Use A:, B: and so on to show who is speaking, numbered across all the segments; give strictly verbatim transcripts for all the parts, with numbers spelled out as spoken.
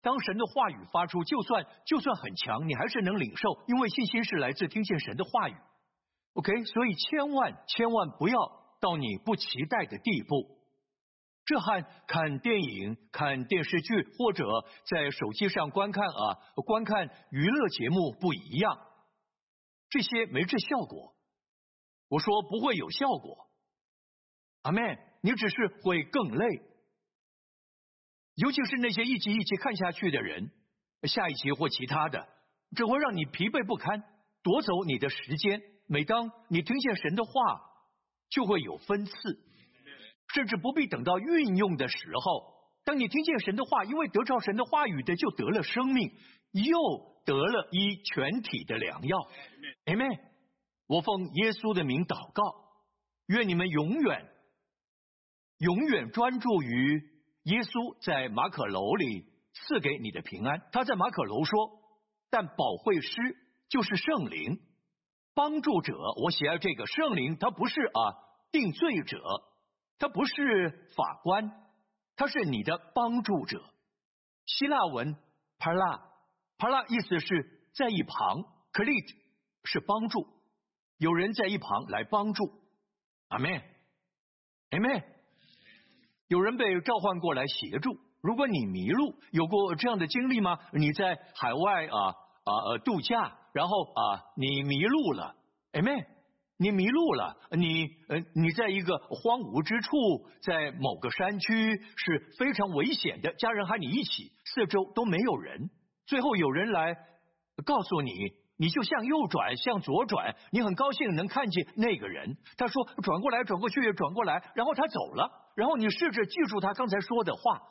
A: 当神的话语发出，就算就算很强，你还是能领受，因为信心是来自听见神的话语。OK， 所以千万千万不要到你不期待的地步。这和看电影、看电视剧或者在手机上观看啊观看娱乐节目不一样，这些没这效果。我说不会有效果，阿们，你只是会更累。尤其是那些一集一集看下去的人，下一集或其他的，只会让你疲惫不堪，夺走你的时间。每当你听见神的话，就会有分次，甚至不必等到运用的时候，当你听见神的话，因为得着神的话语的，就得了生命，又得了医全体的良药。Amen。我奉耶稣的名祷告，愿你们永远永远专注于耶稣在马可楼里赐给你的平安。他在马可楼说，但保惠师就是圣灵，帮助者。我喜爱这个圣灵，他不是啊定罪者，他不是法官，他是你的帮助者。希腊文 para para 意思是在一旁， klit 是帮助，有人在一旁来帮助。阿们，阿们。有人被召唤过来协助。如果你迷路，有过这样的经历吗？你在海外啊啊度假，然后啊你迷路了，阿们，你迷路了，你呃你在一个荒芜之处，在某个山区是非常危险的，家人和你一起，四周都没有人，最后有人来告诉你，你就向右转，向左转，你很高兴能看见那个人。他说转过来，转过去，转过来，然后他走了。然后你试着记住他刚才说的话，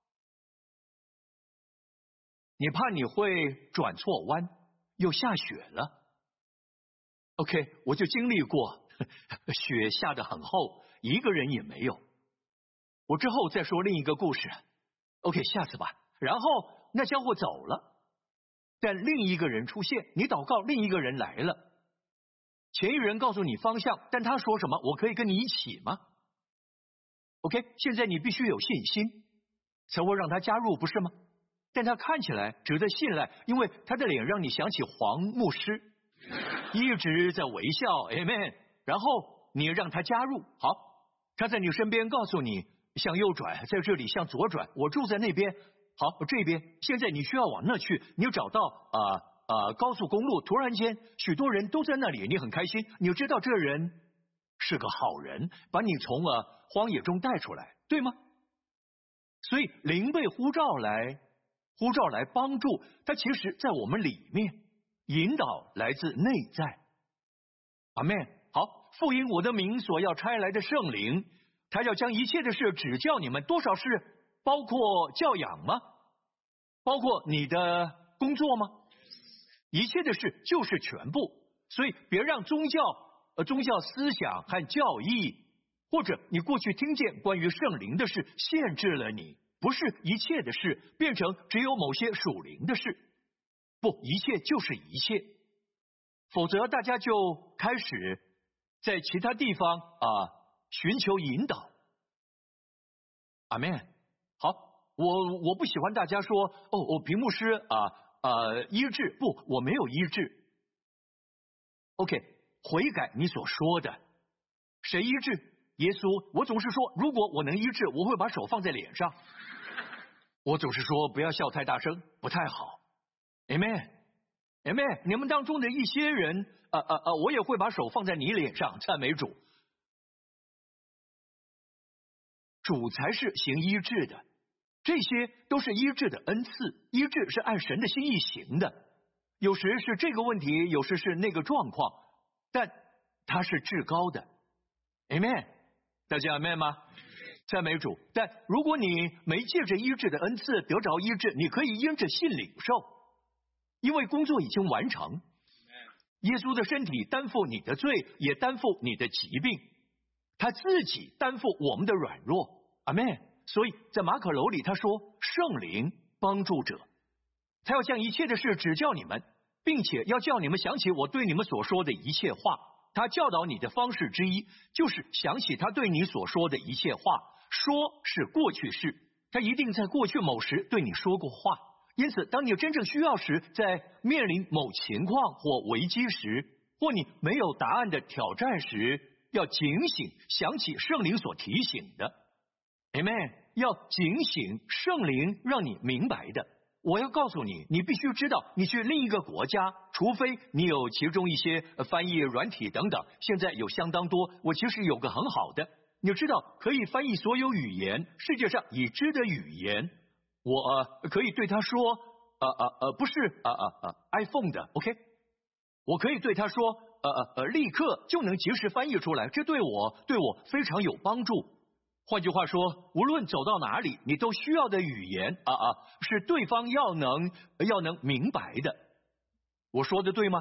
A: 你怕你会转错弯，又下雪了。OK， 我就经历过，雪下得很厚，一个人也没有。我之后再说另一个故事。OK， 下次吧。然后那家伙走了。但另一个人出现，你祷告，另一个人来了。前一人告诉你方向，但他说什么？我可以跟你一起吗 ？OK， 现在你必须有信心，才会让他加入，不是吗？但他看起来值得信赖，因为他的脸让你想起黄牧师，一直在微笑 ，Amen。然后你让他加入，好，他在你身边告诉你向右转，在这里向左转，我住在那边。好，这边现在你需要往那去，你找到啊啊、呃呃、高速公路，突然间许多人都在那里，你很开心，你知道这人是个好人，把你从了、呃、荒野中带出来，对吗？所以灵被呼召来，呼召来帮助他，其实在我们里面，引导来自内在。阿们。好，复因我的名所要差来的圣灵，他要将一切的事指教你们，多少事？包括教养吗？包括你的工作吗？一切的事就是全部。所以别让宗教、呃宗教思想和教义，或者你过去听见关于圣灵的事，限制了你。不是一切的事变成只有某些属灵的事，不，一切就是一切。否则大家就开始在其他地方啊寻求引导。阿们。好，我我不喜欢大家说哦，我屏幕师啊呃医治，不，我没有医治。OK， 悔改你所说的，谁医治？耶稣。我总是说，如果我能医治，我会把手放在脸上。我总是说不要笑太大声，不太好。Amen， Amen。你们当中的一些人，呃呃呃，我也会把手放在你脸上，赞美主。主才是行医治的，这些都是医治的恩赐。医治是按神的心意行的，有时是这个问题，有时是那个状况，但它是至高的。Amen， 大家 Amen 吗？赞美主。但如果你没借着医治的恩赐得着医治，你可以因着信领受，因为工作已经完成。耶稣的身体担负你的罪，也担负你的疾病，他自己担负我们的软弱。阿们。所以在马可楼里他说，圣灵帮助者，他要将一切的事指教你们，并且要叫你们想起我对你们所说的一切话。他教导你的方式之一，就是想起他对你所说的一切话。说是过去式，他一定在过去某时对你说过话， 因此，当你真正需要时，在面临某情况或危机时，或你没有答案的挑战时，要警醒，想起圣灵所提醒的。Amen。要警醒圣灵让你明白的。我要告诉你，你必须知道，你去另一个国家，除非你有其中一些翻译软体等等，现在有相当多。我其实有个很好的，你知道可以翻译所有语言，世界上已知的语言。我、呃、可以对他说，呃呃呃，不是呃呃呃 iPhone 的 ，OK， 我可以对他说，呃呃呃，立刻就能及时翻译出来，这对我对我非常有帮助。换句话说，无论走到哪里，你都需要的语言啊啊，是对方要能要能明白的。我说的对吗？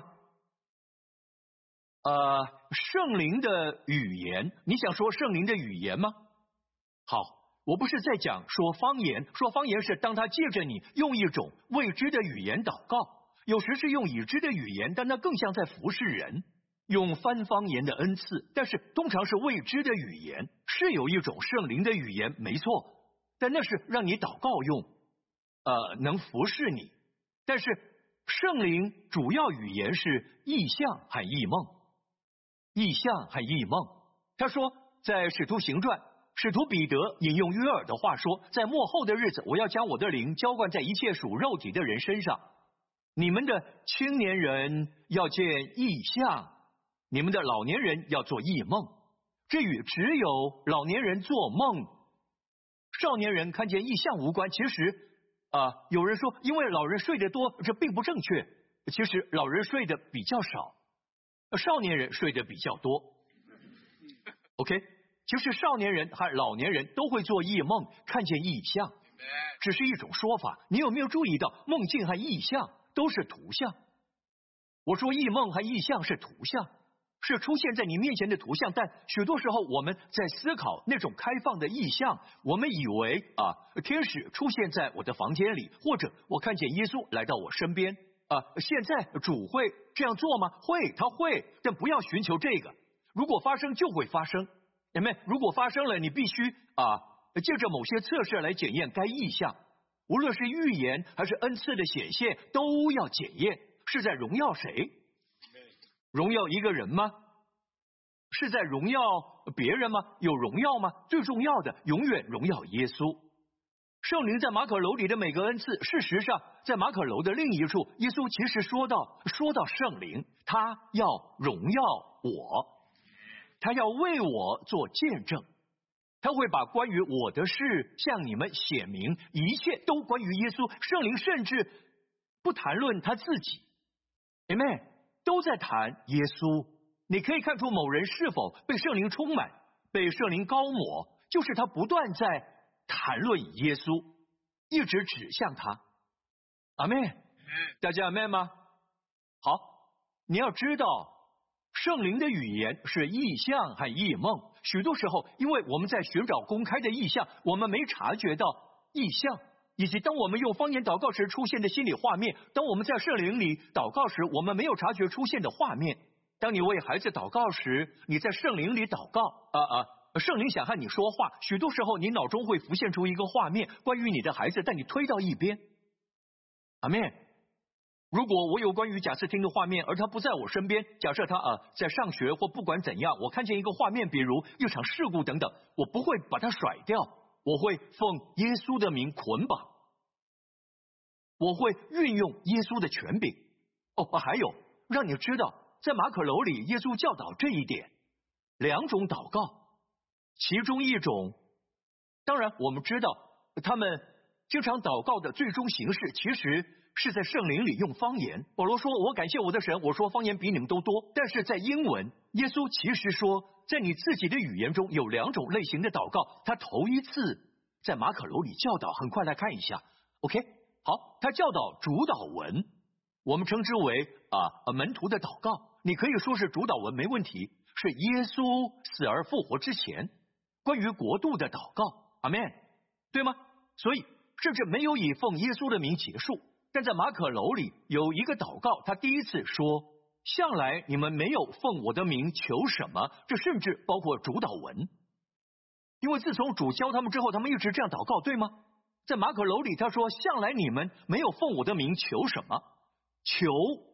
A: 呃，圣灵的语言，你想说圣灵的语言吗？好，我不是在讲说方言，说方言是当他借着你用一种未知的语言祷告，有时是用已知的语言，但那更像在服侍人。用翻方言的恩赐，但是通常是未知的语言，是有一种圣灵的语言，没错，但那是让你祷告用，呃，能服侍你。但是圣灵主要语言是异象和异梦，异象和异梦。他说，在使徒行传，使徒彼得引用约珥的话说，在末后的日子，我要将我的灵浇灌在一切属肉体的人身上，你们的青年人要见异象，你们的老年人要做异梦。这与只有老年人做梦，少年人看见异象无关。其实啊、呃，有人说因为老人睡得多，这并不正确。其实老人睡得比较少，少年人睡得比较多。OK， 其实少年人和老年人都会做异梦，看见异象，只是一种说法。你有没有注意到，梦境和异象都是图像？我说异梦和异象是图像，是出现在你面前的图像，但许多时候我们在思考那种开放的意象，我们以为啊，天使出现在我的房间里，或者我看见耶稣来到我身边啊。现在主会这样做吗？会，他会，但不要寻求这个。如果发生就会发生，有没有？如果发生了，你必须啊，借着某些测试来检验该意象，无论是预言还是恩赐的显现，都要检验是在荣耀谁。荣耀一个人吗？是在荣耀别人吗？有荣耀吗？最重要的永远荣耀耶稣。圣灵在马可楼里的每个恩赐，事实上在马可楼的另一处，耶稣其实说到说到圣灵，他要荣耀我，他要为我做见证，他会把关于我的事向你们显明，一切都关于耶稣。圣灵甚至不谈论他自己，Amen，都在谈耶稣。你可以看出某人是否被圣灵充满，被圣灵膏抹，就是他不断在谈论耶稣，一直指向他。阿们，大家阿们吗？好，你要知道，圣灵的语言是异象和异梦。许多时候，因为我们在寻找公开的异象，我们没察觉到异象，以及当我们用方言祷告时出现的心理画面，当我们在圣灵里祷告时，我们没有察觉出现的画面。当你为孩子祷告时，你在圣灵里祷告，啊啊，圣灵想和你说话，许多时候你脑中会浮现出一个画面，关于你的孩子，但你推到一边。阿们。如果我有关于贾斯汀的画面，而他不在我身边，假设他啊在上学或不管怎样，我看见一个画面，比如一场事故等等，我不会把它甩掉，我会奉耶稣的名捆绑，我会运用耶稣的权柄。哦，还有让你知道，在马可楼里，耶稣教导这一点，两种祷告，其中一种，当然我们知道他们经常祷告的最终形式，其实是在圣灵里用方言。保罗说，我感谢我的神，我说方言比你们都多。但是在英文，耶稣其实说，在你自己的语言中有两种类型的祷告。他头一次在马可楼里教导，很快来看一下 OK， 好，他教导主导文，我们称之为啊门徒的祷告，你可以说是主导文没问题，是耶稣死而复活之前关于国度的祷告。阿们，对吗？所以甚至没有以奉耶稣的名结束。但在马可楼里有一个祷告，他第一次说，向来你们没有奉我的名求什么，这甚至包括主导文，因为自从主教他们之后，他们一直这样祷告，对吗？ 在马可楼里他说，向来你们没有奉我的名求什么，求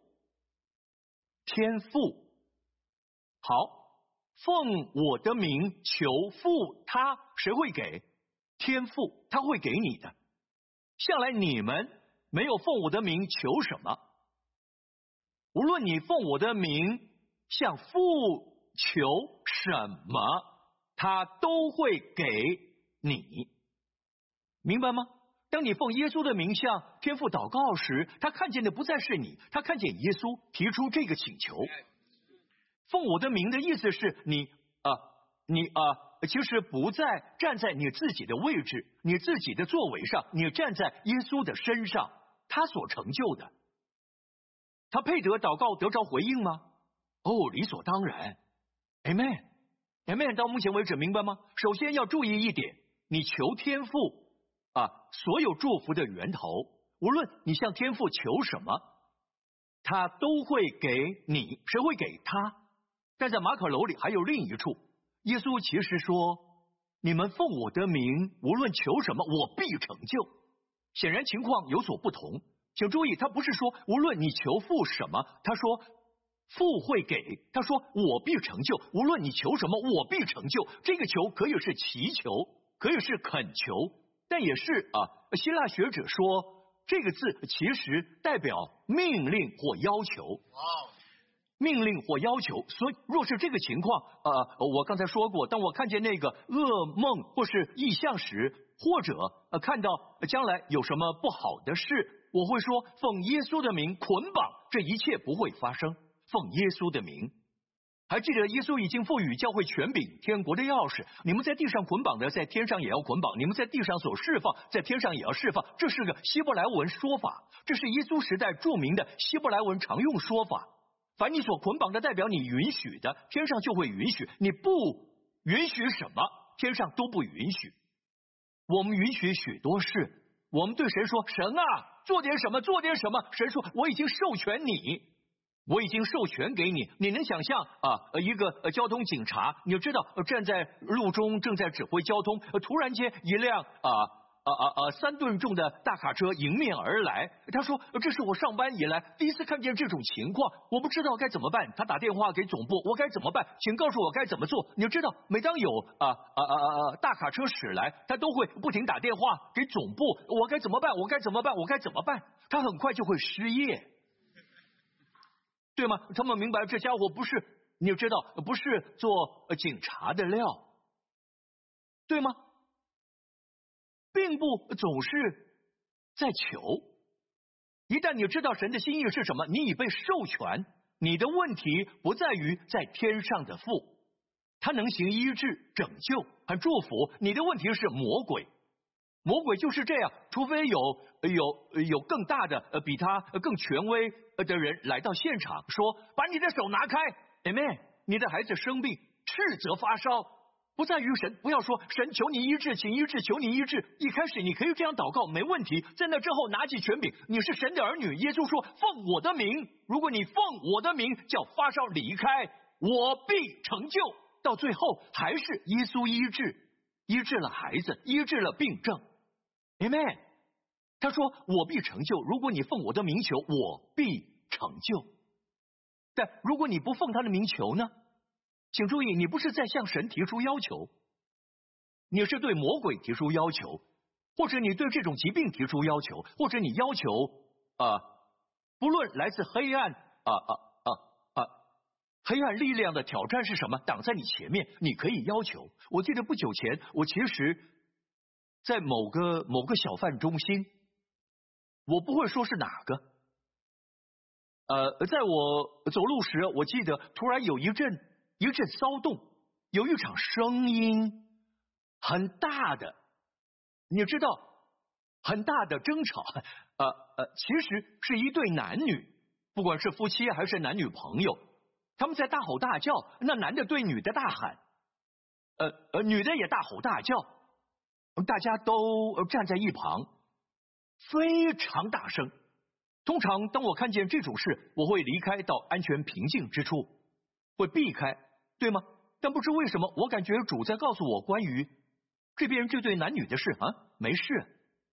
A: 天父。好，奉我的名求父，他谁会给？天父，他会给你的。向来你们没有奉我的名求什么，无论你奉我的名向父求什么，他都会给你，明白吗？当你奉耶稣的名向天父祷告时，他看见的不再是你，他看见耶稣提出这个请求。奉我的名的意思是你啊、呃，你啊、呃，其实不再站在你自己的位置，你自己的座位上，你站在耶稣的身上，他所成就的。他配得祷告得着回应吗？哦，理所当然。Amen，Amen。Amen， 到目前为止明白吗？首先要注意一点，你求天父啊，所有祝福的源头，无论你向天父求什么，他都会给你。谁会给他？但在马可楼里还有另一处，耶稣其实说，你们奉我的名无论求什么，我必成就。显然情况有所不同，请注意，他不是说无论你求父什么，他说父会给，他说我必成就，无论你求什么我必成就。这个求可以是祈求，可以是恳求，但也是啊，希腊学者说这个字其实代表命令或要求。命令或要求，所以若是这个情况，呃，我刚才说过，当我看见那个噩梦或是异象时，或者呃看到将来有什么不好的事，我会说奉耶稣的名捆绑，这一切不会发生。奉耶稣的名，还记得耶稣已经赋予教会权柄，天国的钥匙，你们在地上捆绑的，在天上也要捆绑；你们在地上所释放，在天上也要释放。这是个希伯来文说法，这是耶稣时代著名的希伯来文常用说法。凡你所捆绑的，代表你允许的，天上就会允许；你不允许什么，天上都不允许。我们允许许多事，我们对神说：“神啊，做点什么，做点什么。”神说：“我已经授权你，我已经授权给你。”你能想象啊，一个交通警察，你就知道站在路中正在指挥交通，突然间一辆啊。啊啊啊！三吨重的大卡车迎面而来，他说：“这是我上班以来第一次看见这种情况，我不知道该怎么办。”他打电话给总部，我该怎么办？请告诉我该怎么做。你就知道，每当有啊啊啊啊大卡车驶来，他都会不停打电话给总部，我该怎么办？我该怎么办？我该怎么办？他很快就会失业，对吗？他们明白这家伙不是，你就知道不是做警察的料，对吗？并不总是在求，一旦你知道神的心意是什么，你已被授权，你的问题不在于在天上的父，他能行医治、拯救和祝福，你的问题是魔鬼。魔鬼就是这样，除非有有有更大的呃比他更权威的人来到现场，说把你的手拿开 ，Amen， 你的孩子生病，斥责发烧。不在于神，不要说神求你医治，请医治，求你医治。一开始你可以这样祷告，没问题。在那之后拿起权柄，你是神的儿女。耶稣说：“奉我的名，如果你奉我的名叫发烧离开，我必成就。”到最后还是耶稣医治，医治了孩子，医治了病症。Amen。他说：“我必成就。如果你奉我的名求，我必成就。”但如果你不奉他的名求呢？请注意，你不是在向神提出要求，你是对魔鬼提出要求，或者你对这种疾病提出要求，或者你要求啊、呃，不论来自黑暗啊啊啊啊黑暗力量的挑战是什么，挡在你前面，你可以要求。我记得不久前，我其实在某个某个小贩中心，我不会说是哪个，呃，在我走路时，我记得突然有一阵。一阵骚动，有一场声音很大的，你知道很大的争吵，呃呃，其实是一对男女，不管是夫妻还是男女朋友，他们在大吼大叫，那男的对女的大喊，呃呃，女的也大吼大叫，大家都站在一旁，非常大声。通常当我看见这种事，我会离开到安全平静之处，会避开。对吗？但不知为什么，我感觉主在告诉我关于这边这对男女的事啊，没事，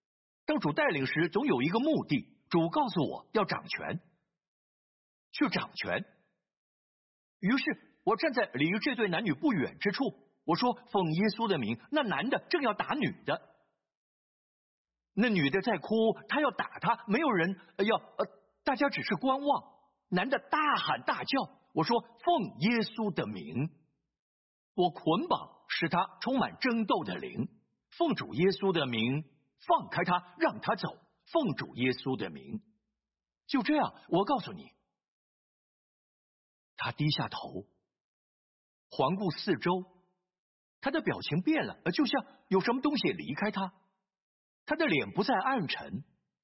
A: 当主带领时，总有一个目的。主告诉我要掌权，去掌权。于是我站在离这对男女不远之处，我说奉耶稣的名，那男的正要打女的，那女的在哭，他要打她，没有人要呃，大家只是观望。男的大喊大叫，我说奉耶稣的名，我捆绑使他充满争斗的灵，奉主耶稣的名放开他，让他走，奉主耶稣的名。就这样，我告诉你，他低下头环顾四周，他的表情变了，就像有什么东西离开他，他的脸不再暗沉。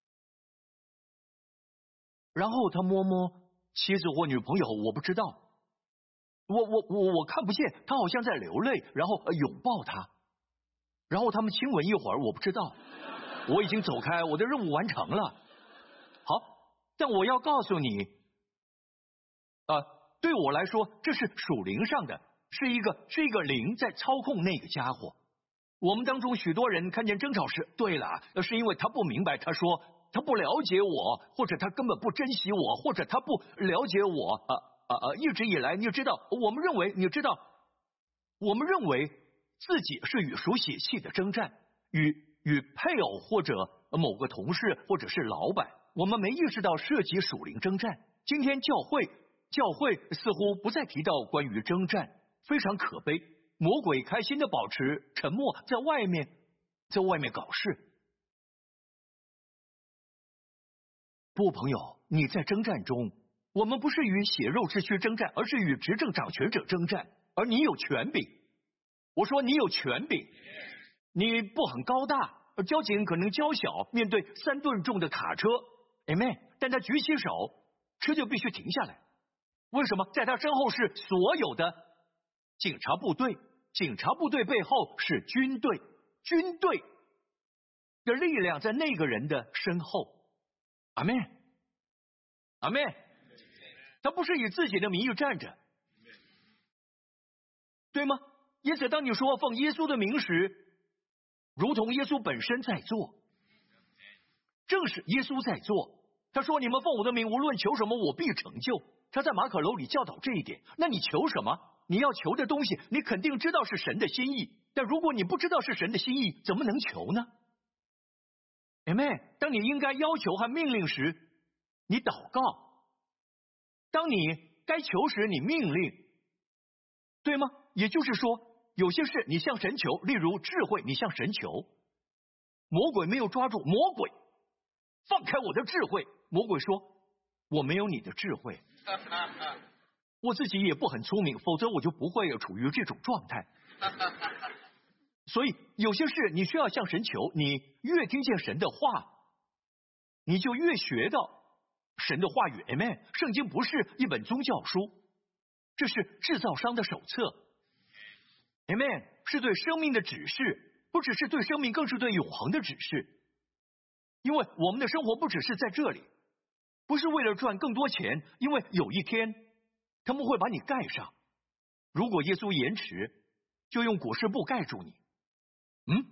A: 然后他摸摸妻子或女朋友，我不知道，我我我我看不见，他好像在流泪，然后、呃、拥抱他，然后他们亲吻一会儿，我不知道。我已经走开，我的任务完成了。好，但我要告诉你，呃，对我来说，这是属灵上的，是一个是一个灵在操控那个家伙。我们当中许多人看见争吵时，对了，是因为他不明白，他说他不了解我，或者他根本不珍惜我，或者他不了解我。啊啊啊！一直以来，你知道，我们认为，你知道，我们认为自己是与属血气的征战，与。与配偶或者某个同事或者是老板，我们没意识到涉及属灵征战。今天教会教会似乎不再提到关于征战，非常可悲。魔鬼开心的保持沉默，在外面在外面搞事。不，朋友，你在征战中，我们不是与血肉之躯征战，而是与执政掌权者征战，而你有权柄。我说你有权柄。你不很高大，交警可能娇小，面对三吨重的卡车 ，Amen， 但他举起手，车就必须停下来。为什么？在他身后是所有的警察部队，警察部队背后是军队，军队的力量在那个人的身后。阿们，阿们，他不是以自己的名义站着，对吗？因此，当你说奉耶稣的名时，如同耶稣本身在做，正是耶稣在做。他说：“你们奉我的名，无论求什么，我必成就。”他在马可楼里教导这一点。那你求什么？你要求的东西，你肯定知道是神的心意。但如果你不知道是神的心意，怎么能求呢 ？Amen。当你应该要求和命令时，你祷告；当你该求时，你命令，对吗？也就是说，有些事你向神求，例如智慧，你向神求，魔鬼没有抓住，魔鬼放开我的智慧。魔鬼说：“我没有你的智慧，我自己也不很聪明，否则我就不会处于这种状态。”所以有些事你需要向神求，你越听见神的话，你就越学到神的话语。Amen。圣经不是一本宗教书，这是制造商的手册。Amen， 是对生命的指示，不只是对生命，更是对永恒的指示。因为我们的生活不只是在这里，不是为了赚更多钱，因为有一天他们会把你盖上。如果耶稣延迟，就用裹尸布盖住你。嗯，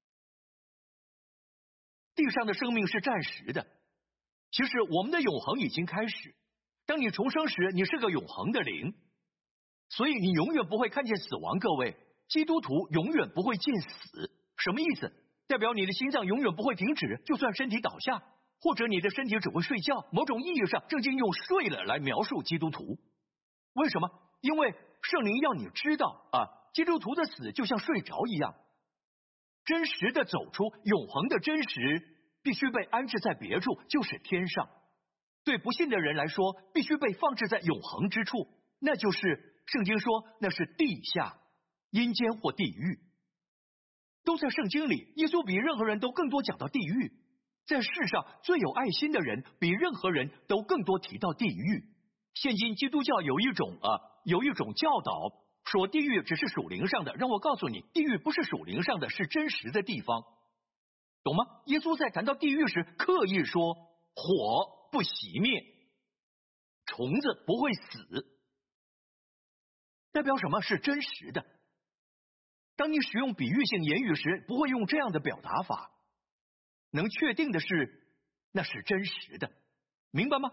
A: 地上的生命是暂时的，其实我们的永恒已经开始。当你重生时，你是个永恒的灵。所以你永远不会看见死亡，各位，基督徒永远不会见死。什么意思？代表你的心脏永远不会停止，就算身体倒下，或者你的身体只会睡觉。某种意义上，圣经用睡了来描述基督徒。为什么？因为圣灵要你知道啊，基督徒的死就像睡着一样，真实的走出永恒的真实，必须被安置在别处，就是天上。对不信的人来说，必须被放置在永恒之处，那就是圣经说那是地下、阴间或地狱，都在圣经里。耶稣比任何人都更多讲到地狱，在世上最有爱心的人比任何人都更多提到地狱。现今基督教有一种啊，有一种教导说地狱只是属灵上的，让我告诉你，地狱不是属灵上的，是真实的地方，懂吗？耶稣在谈到地狱时刻意说火不熄灭，虫子不会死，代表什么？是真实的。当你使用比喻性言语时，不会用这样的表达法。 能确定的是，那是真实的，明白吗？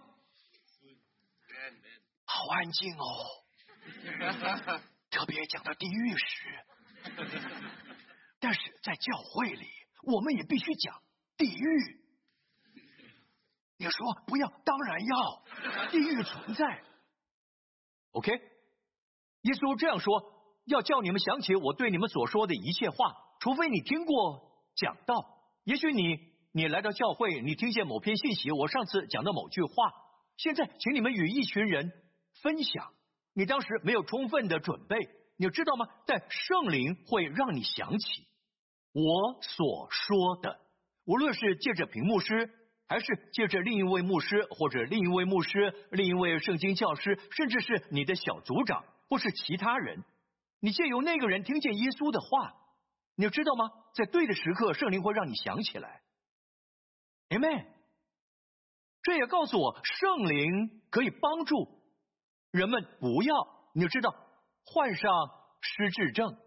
A: 好安静哦，特别讲到地狱时，但是在教会里，我们也必须讲地狱。你说不要，当然要，地狱存在。OK， 耶稣这样说，要叫你们想起我对你们所说的一切话，除非你听过讲道。也许你你来到教会，你听见某篇信息，我上次讲的某句话，现在请你们与一群人分享，你当时没有充分的准备，你知道吗？但圣灵会让你想起我所说的，无论是借着屏幕师，还是借着另一位牧师，或者另一位牧师，另一位圣经教师，甚至是你的小组长，或是其他人，你借由那个人听见耶稣的话，你知道吗？在对的时刻，圣灵会让你想起来。Amen。这也告诉我，圣灵可以帮助人们不要，你知道，患上失智症、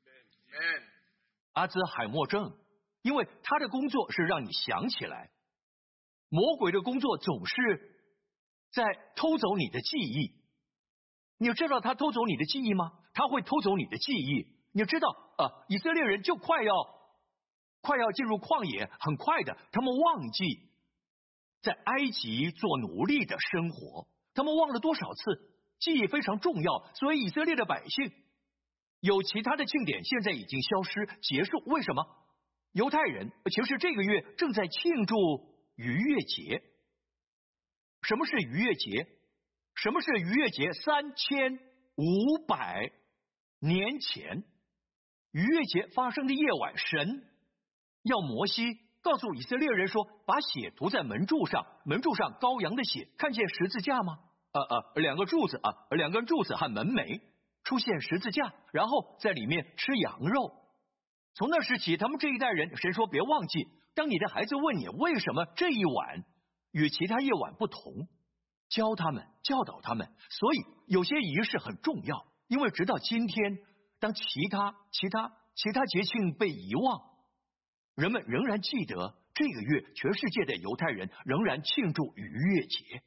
A: 阿兹海默症，因为他的工作是让你想起来。魔鬼的工作总是在偷走你的记忆。你知道他偷走你的记忆吗？他会偷走你的记忆。你知道啊，以色列人就快要快要进入旷野，很快的，他们忘记在埃及做奴隶的生活，他们忘了多少次，记忆非常重要。所以以色列的百姓有其他的庆典现在已经消失结束，为什么？犹太人其实这个月正在庆祝逾越节。什么是逾越节？什么是逾越节？三千五百年前，逾越节发生的夜晚，神要摩西告诉以色列人说，把血涂在门柱上，门柱上羔羊的血，看见十字架吗？呃呃，两个柱子啊，两根柱子和门楣出现十字架，然后在里面吃羊肉。从那时起，他们这一代人，神说别忘记，当你的孩子问你为什么这一晚与其他夜晚不同，教他们，教导他们。所以有些仪式很重要，因为直到今天，当其他其他其他节庆被遗忘，人们仍然记得这个月，全世界的犹太人仍然庆祝逾越节。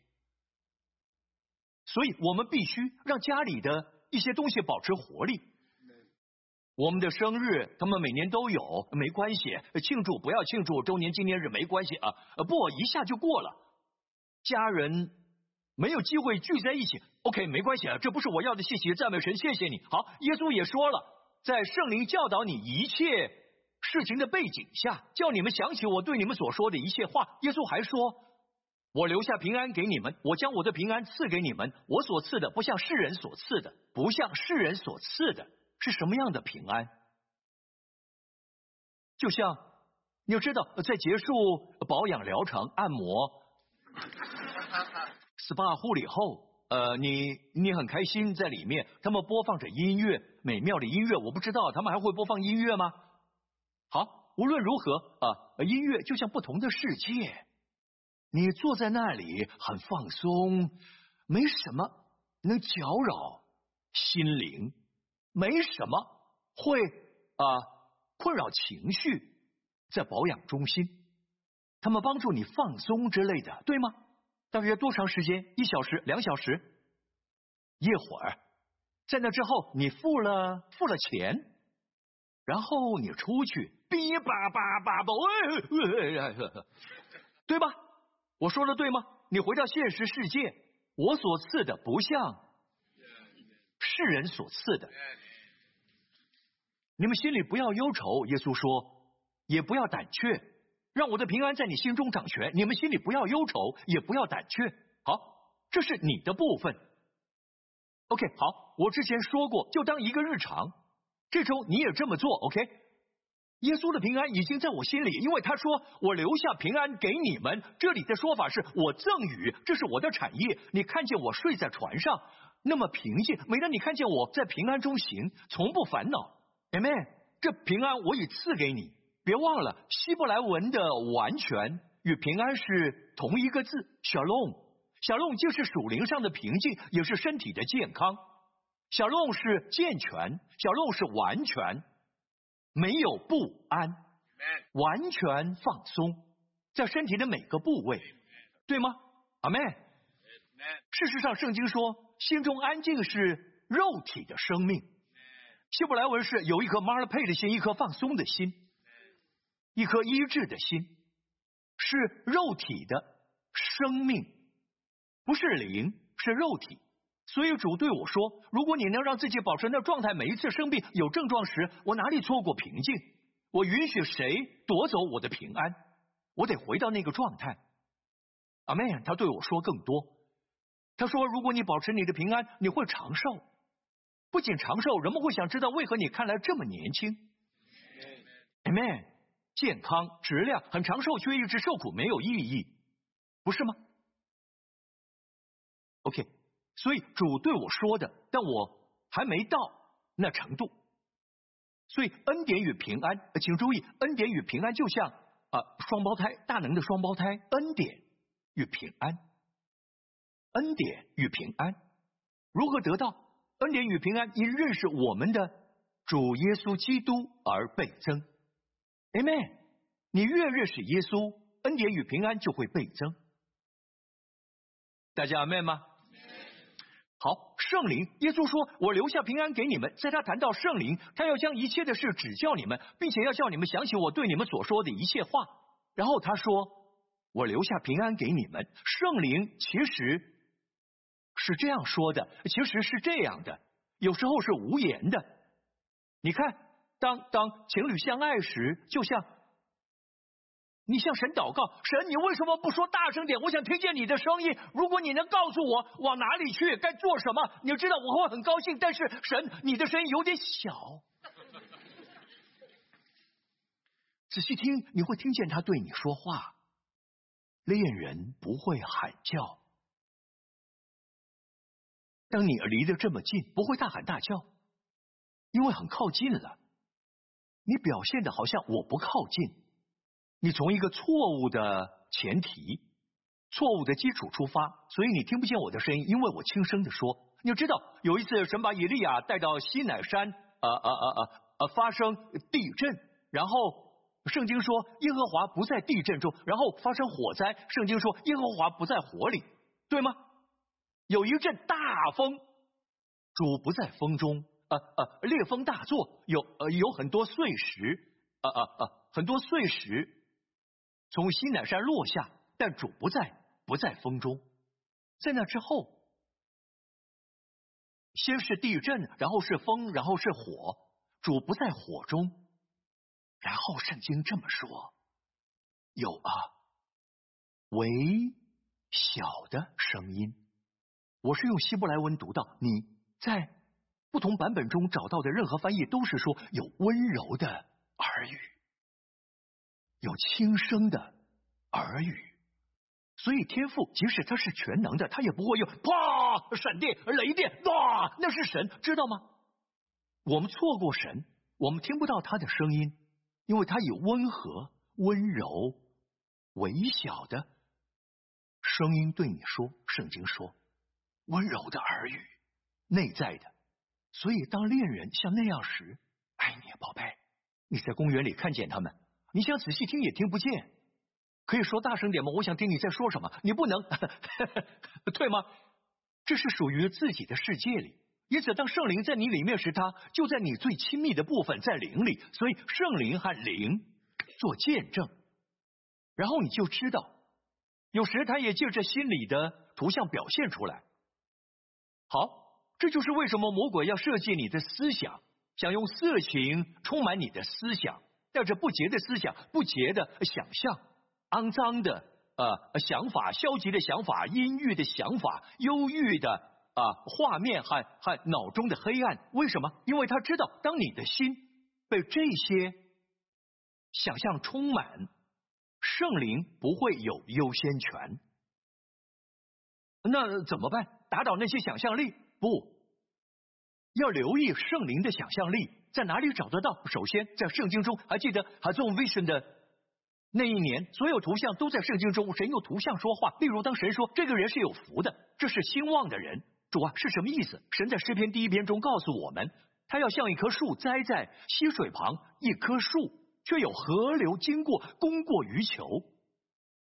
A: 所以我们必须让家里的一些东西保持活力。我们的生日，他们每年都有，没关系，庆祝不要庆祝，周年纪念日没关系啊，不，一下就过了。家人没有机会聚在一起 ，OK， 没关系啊，这不是我要的信息，赞美神，谢谢你。好，耶稣也说了，在圣灵教导你一切事情的背景下，叫你们想起我对你们所说的一切话。耶稣还说，我留下平安给你们，我将我的平安赐给你们，我所赐的不像世人所赐的，不像世人所赐的。是什么样的平安？就像你要知道，在结束保养疗程、按摩、S P A 护理后，呃，你你很开心在里面，他们播放着音乐，美妙的音乐。我不知道他们还会播放音乐吗？好，无论如何啊、呃，音乐就像不同的世界。你坐在那里很放松，没什么能搅扰心灵。没什么会啊、呃、困扰情绪，在保养中心，他们帮助你放松之类的，对吗？大约多长时间？一小时、两小时？一会儿，在那之后，你付了付了钱，然后你出去，哔叭叭叭叭，对吧？我说的对吗？你回到现实世界，我所赐的不像世人所赐的。你们心里不要忧愁，耶稣说，也不要胆怯，让我的平安在你心中掌权。你们心里不要忧愁，也不要胆怯。好，这是你的部分。OK， 好，我之前说过，就当一个日常。这周你也这么做 ，OK？ 耶稣的平安已经在我心里，因为他说我留下平安给你们。这里的说法是我赠予，这是我的产业。你看见我睡在船上，那么平静，每当你看见我在平安中行，从不烦恼。Amen， 这平安我已赐给你。别忘了，希伯来文的完全与平安是同一个字 ，shalom。shalom 既是属灵上的平静，也是身体的健康。shalom 是健全 ，shalom 是完全，没有不安，完全放松。 在身体的每个部位，对吗？阿们。事实上，圣经说，心中安静是肉体的生命。希伯来文是有一颗马拉佩的心，一颗放松的心，一颗医治的心，是肉体的生命，不是灵，是肉体。所以主对我说，如果你能让自己保持那状态，每一次生病有症状时，我哪里错过平静？我允许谁夺走我的平安？我得回到那个状态。阿们。他对我说更多，他说，如果你保持你的平安，你会长寿。不仅长寿，人们会想知道为何你看来这么年轻。阿们。健康、质量很长寿，却一直受苦，没有意义，不是吗 ？OK， 所以主对我说的，但我还没到那程度。所以恩典与平安，请注意，恩典与平安就像啊、呃、双胞胎，大能的双胞胎，恩典与平安，恩典与平安如何得到？恩典与平安因认识我们的主耶稣基督而倍增。Amen。你越认识耶稣，恩典与平安就会倍增。大家阿们吗？好，圣灵，耶稣说，我留下平安给你们。在他谈到圣灵，他要将一切的事指教你们，并且要叫你们想起我对你们所说的一切话。然后他说，我留下平安给你们。圣灵其实是这样说的，其实是这样的，有时候是无言的。你看，当当情侣相爱时，就像你向神祷告，神，你为什么不说大声点？我想听见你的声音。如果你能告诉我往哪里去，该做什么，你知道我会很高兴。但是神，你的声音有点小。仔细听，你会听见他对你说话。恋人不会喊叫，当你离得这么近，不会大喊大叫，因为很靠近了。你表现的好像我不靠近。你从一个错误的前提、错误的基础出发，所以你听不见我的声音，因为我轻声的说。你知道，有一次神把以利亚带到西乃山，呃呃呃呃呃，发生地震，然后圣经说耶和华不在地震中，然后发生火灾，圣经说耶和华不在火里，对吗？有一阵大风，主不在风中，呃呃，烈风大作，有呃有很多碎石，呃呃呃，很多碎石。从西乃山落下，但主不在，不在风中。在那之后，先是地震，然后是风，然后是火，主不在火中。然后圣经这么说：有啊，微小的声音。我是用希伯来文读到，你在不同版本中找到的任何翻译都是说有温柔的耳语。有轻声的耳语，所以天父即使他是全能的，他也不会用啪闪电雷电哇，那是神，知道吗？我们错过神，我们听不到他的声音，因为他以温和、温柔、微小的声音对你说。圣经说，温柔的耳语，内在的。所以当恋人像那样时，爱你，宝贝，你在公园里看见他们。你想仔细听也听不见，可以说大声点吗？我想听你在说什么，你不能，对吗？这是属于自己的世界里，因此当圣灵在你里面时，他就在你最亲密的部分，在灵里，所以圣灵和灵做见证，然后你就知道，有时他也借着心里的图像表现出来。好，这就是为什么魔鬼要设计你的思想，想用色情充满你的思想，带着不洁的思想、不洁的想象、肮脏的呃想法、消极的想法、阴郁的想法、忧郁的啊、呃、画面和和脑中的黑暗。为什么？因为他知道，当你的心被这些想象充满，圣灵不会有优先权。那怎么办？打倒那些想象力？不，要留意圣灵的想象力在哪里找得到。首先在圣经中，还记得还做 vision 的那一年，所有图像都在圣经中，神用图像说话。例如当神说这个人是有福的，这是兴旺的人，主啊，是什么意思？神在诗篇第一篇中告诉我们，他要像一棵树栽在溪水旁，一棵树却有河流经过，供过于求。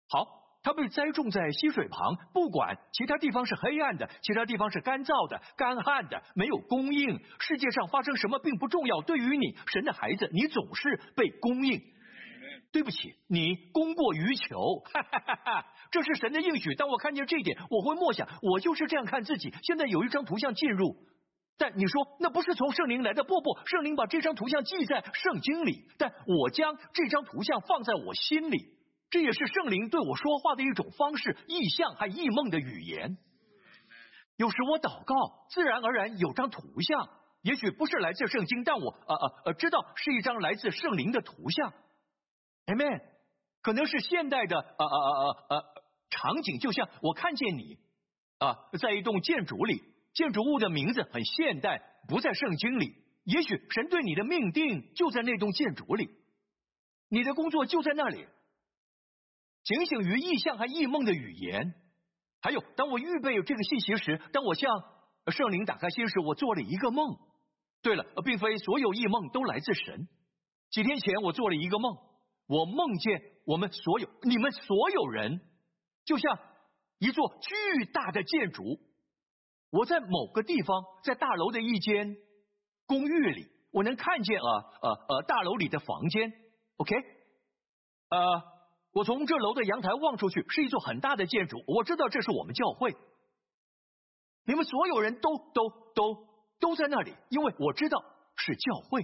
A: 好。它被栽种在溪水旁，不管其他地方是黑暗的，其他地方是干燥的、干旱的，没有供应。世界上发生什么并不重要，对于你，神的孩子，你总是被供应。对不起，你供过于求，哈哈哈哈，这是神的应许。当我看见这一点，我会默想，我就是这样看自己。现在有一张图像进入，但你说那不是从圣灵来的？不不，圣灵把这张图像记在圣经里，但我将这张图像放在我心里。这也是圣灵对我说话的一种方式，意象还异梦的语言。有时我祷告，自然而然有张图像，也许不是来自圣经，但我呃呃呃知道是一张来自圣灵的图像。Amen， 可能是现代的呃呃呃呃场景，就像我看见你啊、呃，在一栋建筑里，建筑物的名字很现代，不在圣经里。也许神对你的命定就在那栋建筑里，你的工作就在那里。警醒于异象和异梦的语言。还有，当我预备这个信息时，当我向圣灵打开心时，我做了一个梦。对了，并非所有异梦都来自神。几天前我做了一个梦，我梦见我们所有、你们所有人，就像一座巨大的建筑。我在某个地方，在大楼的一间公寓里，我能看见啊呃呃大楼里的房间。OK， 呃。我从这楼的阳台望出去，是一座很大的建筑。我知道这是我们教会，你们所有人都都都都在那里，因为我知道是教会，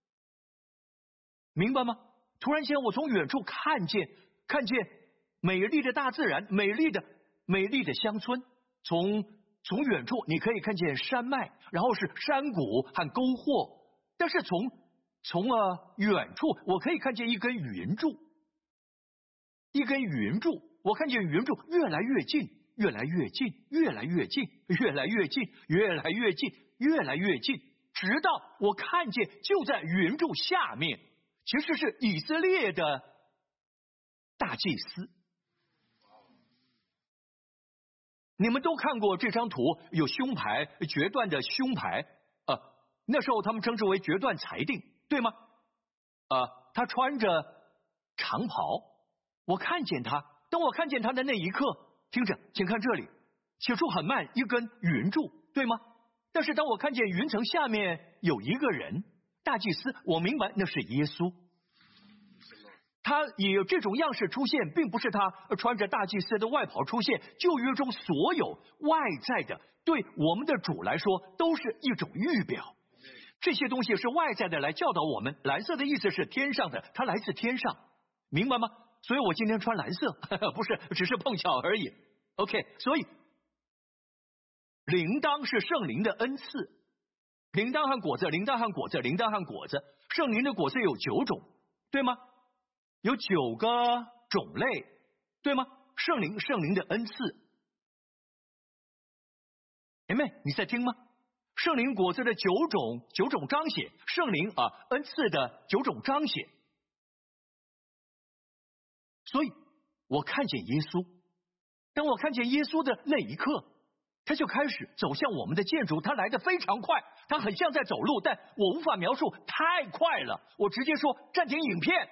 A: 明白吗？突然间，我从远处看见看见美丽的大自然，美丽的美丽的乡村。从从远处你可以看见山脉，然后是山谷和沟壑。但是从从呃远处，我可以看见一根云柱。一根云柱，我看见云柱越来越近，越来越近，越来越近，越来越近，越来越近，越来越近，直到我看见就在云柱下面，其实是以色列的大祭司。你们都看过这张图，有胸牌，决断的胸牌，呃，那时候他们称之为决断裁定，对吗？呃，他穿着长袍。我看见他，当我看见他的那一刻，听着，请看这里，起初很慢，一根云柱，对吗？但是当我看见云层下面有一个人，大祭司，我明白那是耶稣。他以这种样式出现，并不是他穿着大祭司的外袍出现。旧约中所有外在的，对我们的主来说，都是一种预表。这些东西是外在的来教导我们。蓝色的意思是天上的，它来自天上，明白吗？所以我今天穿蓝色，呵呵，不是，只是碰巧而已。OK， 所以铃铛是圣灵的恩赐，铃铛和果子，铃铛和果子，铃铛和果子，圣灵的果子有九种，对吗？有九个种类，对吗？圣灵，圣灵的恩赐。姐妹，你在听吗？圣灵果子的九种九种彰显，圣灵啊恩赐的九种彰显。所以我看见耶稣，当我看见耶稣的那一刻，他就开始走向我们的建筑，他来得非常快，他很像在走路，但我无法描述，太快了。我直接说暂停影片，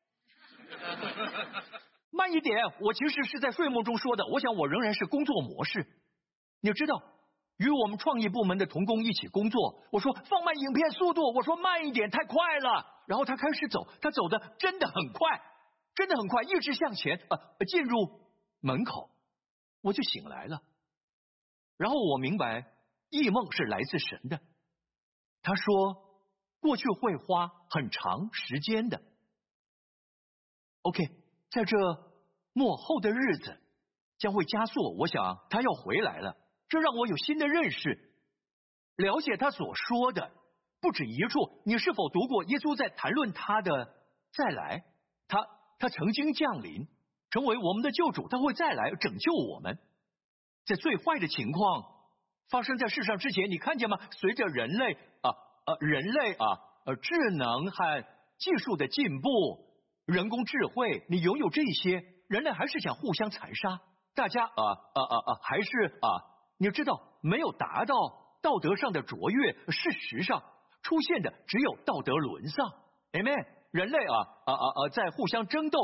A: 慢一点。我其实是在睡梦中说的，我想我仍然是工作模式。你知道，与我们创意部门的同工一起工作，我说放慢影片速度，我说慢一点，太快了。然后他开始走，他走的真的很快。真的很快，一直向前，呃，进入门口，我就醒来了。然后我明白，异梦是来自神的。他说，过去会花很长时间的。OK， 在这末后的日子将会加速，我想他要回来了，这让我有新的认识，了解他所说的不止一处。你是否读过耶稣在谈论他的再来？他。他曾经降临，成为我们的救主，他会再来拯救我们。在最坏的情况发生在世上之前，你看见吗？随着人类啊呃人类啊呃智能和技术的进步，人工智慧，你拥有这些，人类还是想互相残杀，大家啊啊啊啊还是啊，你知道没有达到道德上的卓越，事实上出现的只有道德沦丧。Amen。人类啊啊啊啊，在互相争斗，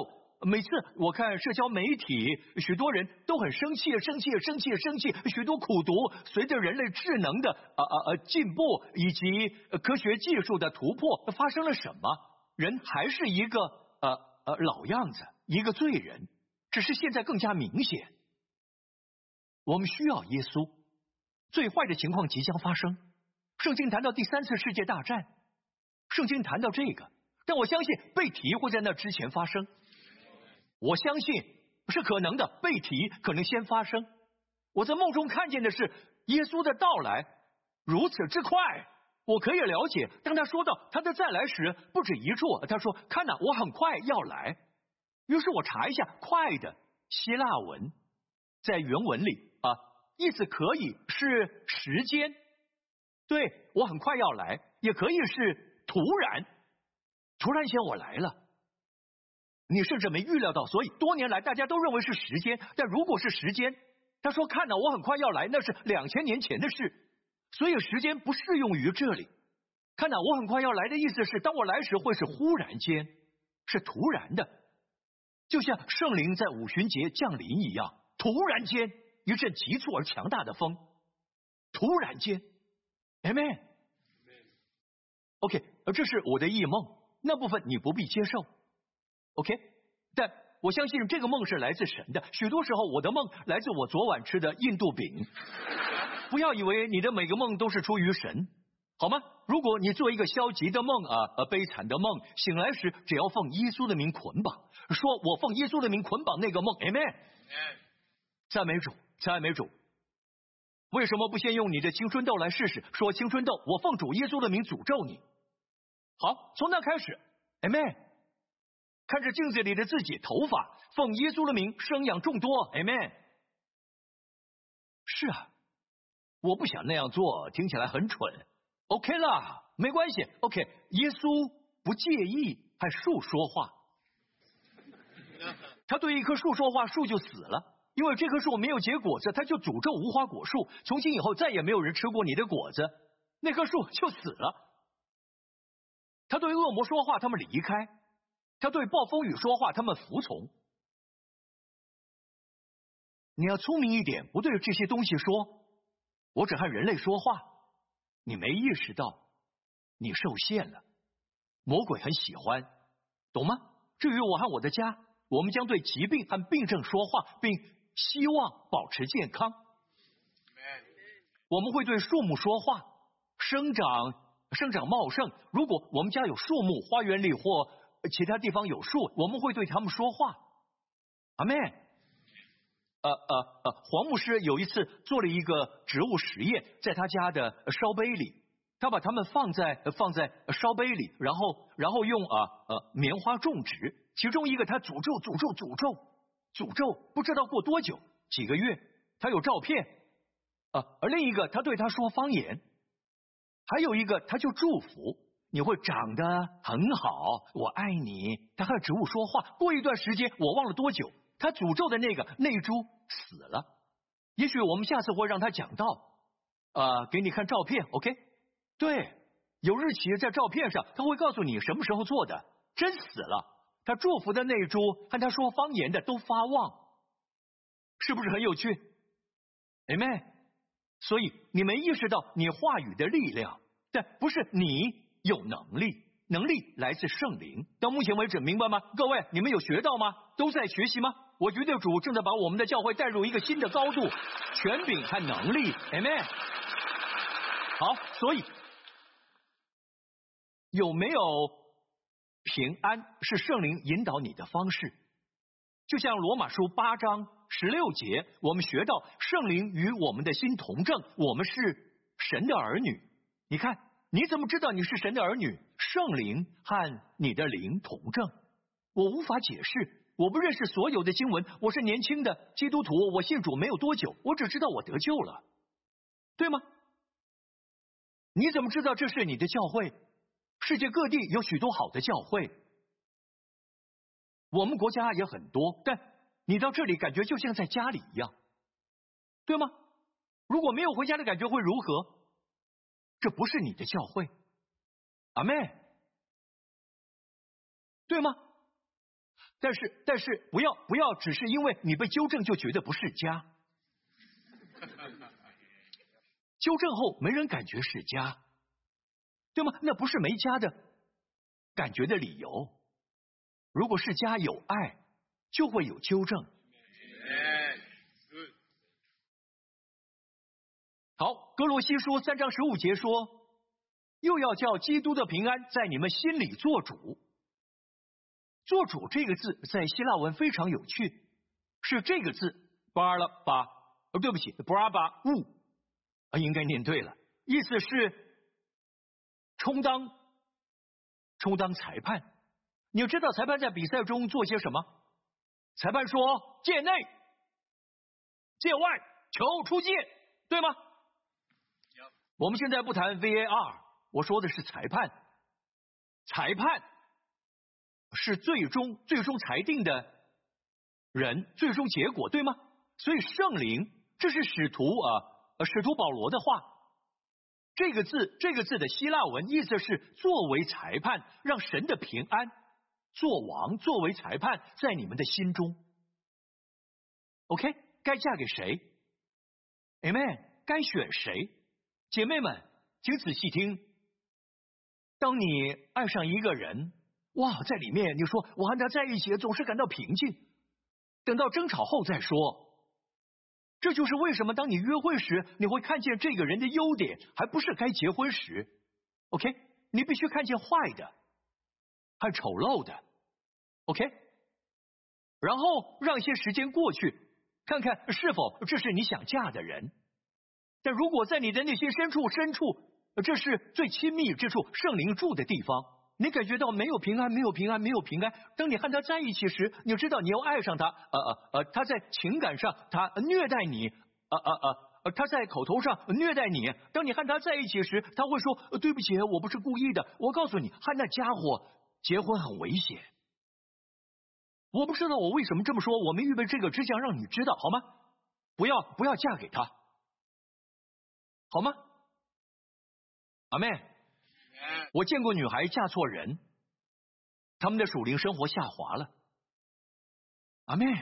A: 每次我看社交媒体，许多人都很生气，生气，生气，生气。许多苦读，随着人类智能的呃呃呃进步以及科学技术的突破，发生了什么？人还是一个呃呃老样子，一个罪人，只是现在更加明显。我们需要耶稣，最坏的情况即将发生。圣经谈到第三次世界大战，圣经谈到这个，但我相信被提会在那之前发生。我相信是可能的，被提可能先发生。我在梦中看见的是耶稣的到来如此之快，我可以了解。当他说到他的再来时，不止一处，他说：“看哪，我很快要来。”于是我查一下快的希腊文，在原文里啊，意思可以是时间，对，我很快要来，也可以是突然，突然间我来了。你甚至没预料到，所以多年来大家都认为是时间。但如果是时间，他说看到我很快要来，那是两千年前的事，所以时间不适用于这里。看到我很快要来的意思是，当我来时会是忽然间，是突然的，就像圣灵在五旬节降临一样，突然间一阵急促而强大的风，突然间 Amen OK， 这是我的异梦，那部分你不必接受OK， 但我相信这个梦是来自神的。许多时候我的梦来自我昨晚吃的印度饼。不要以为你的每个梦都是出于神，好吗？如果你做一个消极的梦啊，呃，悲惨的梦，醒来时只要奉耶稣的名捆绑，说我奉耶稣的名捆绑那个梦 ，Amen。赞美主，赞美主。为什么不先用你的青春痘来试试？说青春痘，我奉主耶稣的名诅咒你。好，从那开始 ，Amen。看着镜子里的自己，头发奉耶稣的名生养众多 ，Amen。是啊，我不想那样做，听起来很蠢。OK 啦，没关系。OK， 耶稣不介意和树说话，他对一棵树说话，树就死了，因为这棵树没有结果子，他就诅咒无花果树，从今以后再也没有人吃过你的果子，那棵树就死了。他对恶魔说话，他们离开。他对暴风雨说话，他们服从。你要聪明一点，不对这些东西说，我只和人类说话。你没意识到，你受限了。魔鬼很喜欢，懂吗？至于我和我的家，我们将对疾病和病症说话，并希望保持健康。我们会对树木说话，生长生长茂盛。如果我们家有树木，花园里或其他地方有树，我们会对他们说话。阿们。呃呃呃，黄牧师有一次做了一个植物实验，在他家的烧杯里，他把它们放在放在烧杯里，然后然后用啊呃棉花种植。其中一个他诅咒诅咒诅咒诅咒，不知道过多久，几个月，他有照片啊。而另一个他对他说方言，还有一个他就祝福。你会长得很好，我爱你。他和植物说话。过一段时间，我忘了多久，他诅咒的那个那株死了。也许我们下次会让他讲到，呃，给你看照片 ，OK？ 对，有日期在照片上，他会告诉你什么时候做的。真死了，他祝福的那株和他说方言的都发旺，是不是很有趣 ？Amen。所以你没意识到你话语的力量，但不是你。有能力，能力来自圣灵。到目前为止，明白吗？各位，你们有学到吗？都在学习吗？我觉得主正在把我们的教会带入一个新的高度，权柄和能力 ，Amen。好，所以有没有平安是圣灵引导你的方式？就像罗马书八章十六节，我们学到圣灵与我们的心同证，我们是神的儿女。你看。你怎么知道你是神的儿女？圣灵和你的灵同证。我无法解释，我不认识所有的经文。我是年轻的基督徒，我信主没有多久，我只知道我得救了，对吗？你怎么知道这是你的教会？世界各地有许多好的教会，我们国家也很多，但你到这里感觉就像在家里一样，对吗？如果没有回家的感觉会如何？这不是你的教会，阿们，对吗？ 但是但是不要不要只是因为你被纠正就觉得不是家。纠正后没人感觉是家，对吗？那不是没家的感觉的理由。如果是家有爱，就会有纠正。好，哥罗西书三章十五节说，又要叫基督的平安在你们心里做主。做主这个字在希腊文非常有趣，是这个字巴拉巴，哦，对不起，布拉巴乌，啊，应该念对了，意思是充当充当裁判。你要知道裁判在比赛中做些什么？裁判说界内、界外，球出界，对吗？我们现在不谈 V A R， 我说的是裁判。裁判是最终最终裁定的人，最终结果，对吗？所以圣灵，这是使徒啊，呃，使徒保罗的话。这个字，这个字的希腊文意思是作为裁判，让神的平安作王，作为裁判在你们的心中。OK， 该嫁给谁 ？Amen， 该选谁？姐妹们，请仔细听。当你爱上一个人，哇，在里面你说我和他在一起总是感到平静，等到争吵后再说。这就是为什么当你约会时，你会看见这个人的优点，还不是该结婚时。OK， 你必须看见坏的和丑陋的。OK， 然后让一些时间过去，看看是否这是你想嫁的人。但如果在你的内心深处深处，这是最亲密之处，圣灵住的地方，你感觉到没有平安，没有平安，没有平安。当你和他在一起时，你就知道你又爱上他，呃呃呃，他在情感上他虐待你，呃呃呃呃，他在口头上虐待你。当你和他在一起时，他会说、呃、对不起，我不是故意的。我告诉你，和那家伙结婚很危险。我不知道我为什么这么说，我们预备这个只想让你知道，好吗？不要不要嫁给他，好吗？阿妹，我见过女孩嫁错人，他们的属灵生活下滑了。阿妹，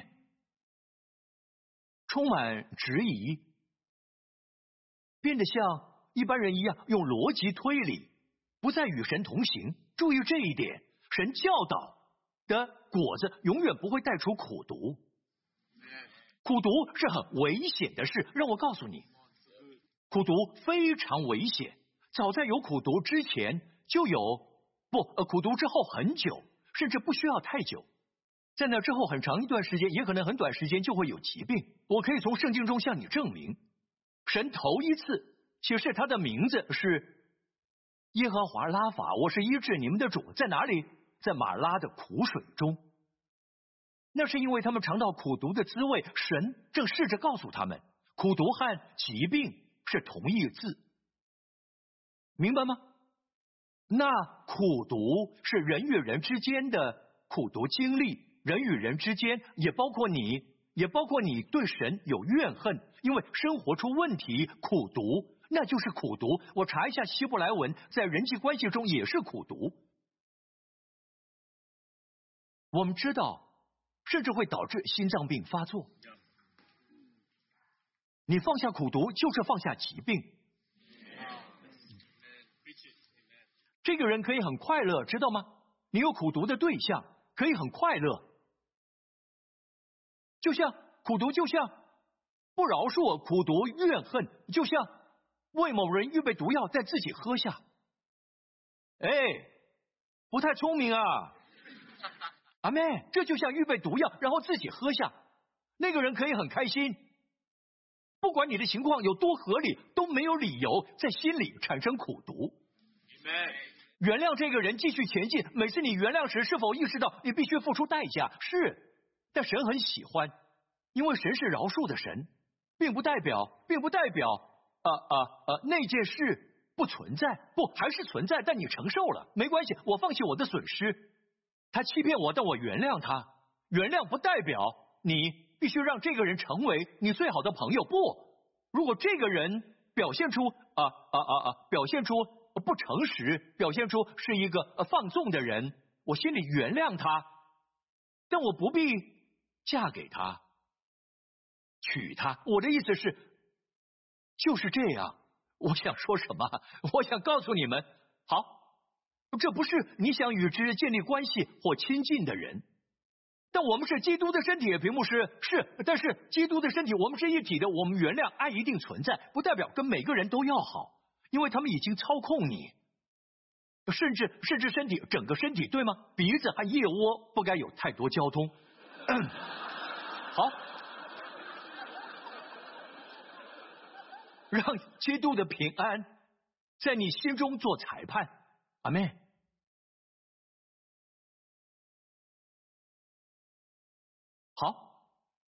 A: 充满质疑，变得像一般人一样用逻辑推理，不再与神同行。注意这一点，神教导的果子永远不会带出苦毒。苦毒是很危险的事，让我告诉你，苦毒非常危险。早在有苦毒之前就有，不，呃，苦毒之后很久，甚至不需要太久。在那之后很长一段时间，也可能很短时间就会有疾病。我可以从圣经中向你证明，神头一次启示他的名字是耶和华拉法，我是医治你们的主。在哪里？在马拉的苦水中。那是因为他们尝到苦毒的滋味，神正试着告诉他们，苦毒和疾病是同义字，明白吗？那苦毒是人与人之间的苦毒经历，人与人之间也包括你，也包括你对神有怨恨，因为生活出问题，苦毒那就是苦毒。我查一下希伯来文，在人际关系中也是苦毒。我们知道，甚至会导致心脏病发作。你放下苦毒，就是放下疾病。这个人可以很快乐，知道吗？你有苦毒的对象，可以很快乐。就像苦毒，就像不饶恕，苦毒怨恨，就像为某人预备毒药，再自己喝下。哎，不太聪明啊！阿妹，这就像预备毒药，然后自己喝下。那个人可以很开心，不管你的情况有多合理，都没有理由在心里产生苦毒。原谅这个人，继续前进。每次你原谅时，是否意识到你必须付出代价？是，但神很喜欢，因为神是饶恕的神，并不代表，并不代表，呃呃呃，那件事不存在，不，还是存在，但你承受了，没关系，我放弃我的损失。他欺骗我，但我原谅他。原谅不代表你必须让这个人成为你最好的朋友，不。如果这个人表现出啊啊啊啊，表现出不诚实，表现出是一个放纵的人，我心里原谅他， 但我不必嫁给他，娶她。我的意思是，就是这样。我想说什么？我想告诉你们，好，这不是你想与之建立关系或亲近的人。但我们是基督的身体，屏幕是是，但是基督的身体，我们是一体的。我们原谅，爱一定存在，不代表跟每个人都要好，因为他们已经操控你，甚至甚至身体整个身体，对吗？鼻子和腋窝不该有太多交通。嗯、好，让基督的平安在你心中做裁判。阿们。好，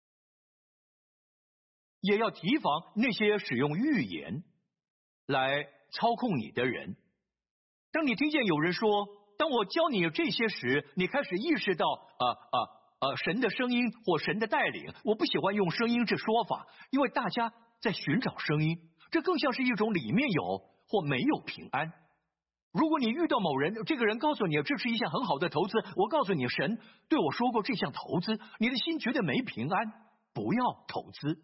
A: 也要提防那些使用预言来操控你的人。当你听见有人说，当我教你这些时，你开始意识到呃呃呃神的声音或神的带领。我不喜欢用声音这说法，因为大家在寻找声音，这更像是一种里面有或没有平安。如果你遇到某人，这个人告诉你这是一项很好的投资，我告诉你神对我说过这项投资，你的心觉得没平安，不要投资。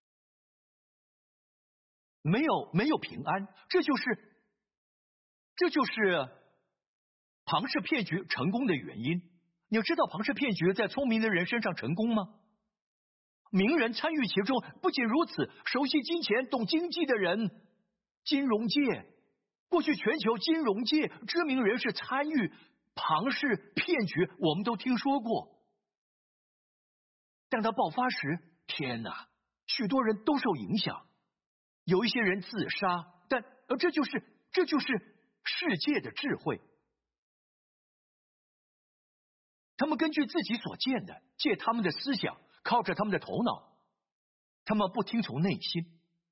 A: 没有没有平安，这就是这就是庞氏骗局成功的原因。你知道庞氏骗局在聪明的人身上成功吗？名人参与其中，不仅如此，熟悉金钱、懂经济的人，金融界，过去全球金融界知名人士参与庞氏骗局，我们都听说过。当它爆发时，天哪，许多人都受影响，有一些人自杀，但呃，这就是这就是世界的智慧。他们根据自己所见的，借他们的思想，靠着他们的头脑，他们不听从内心。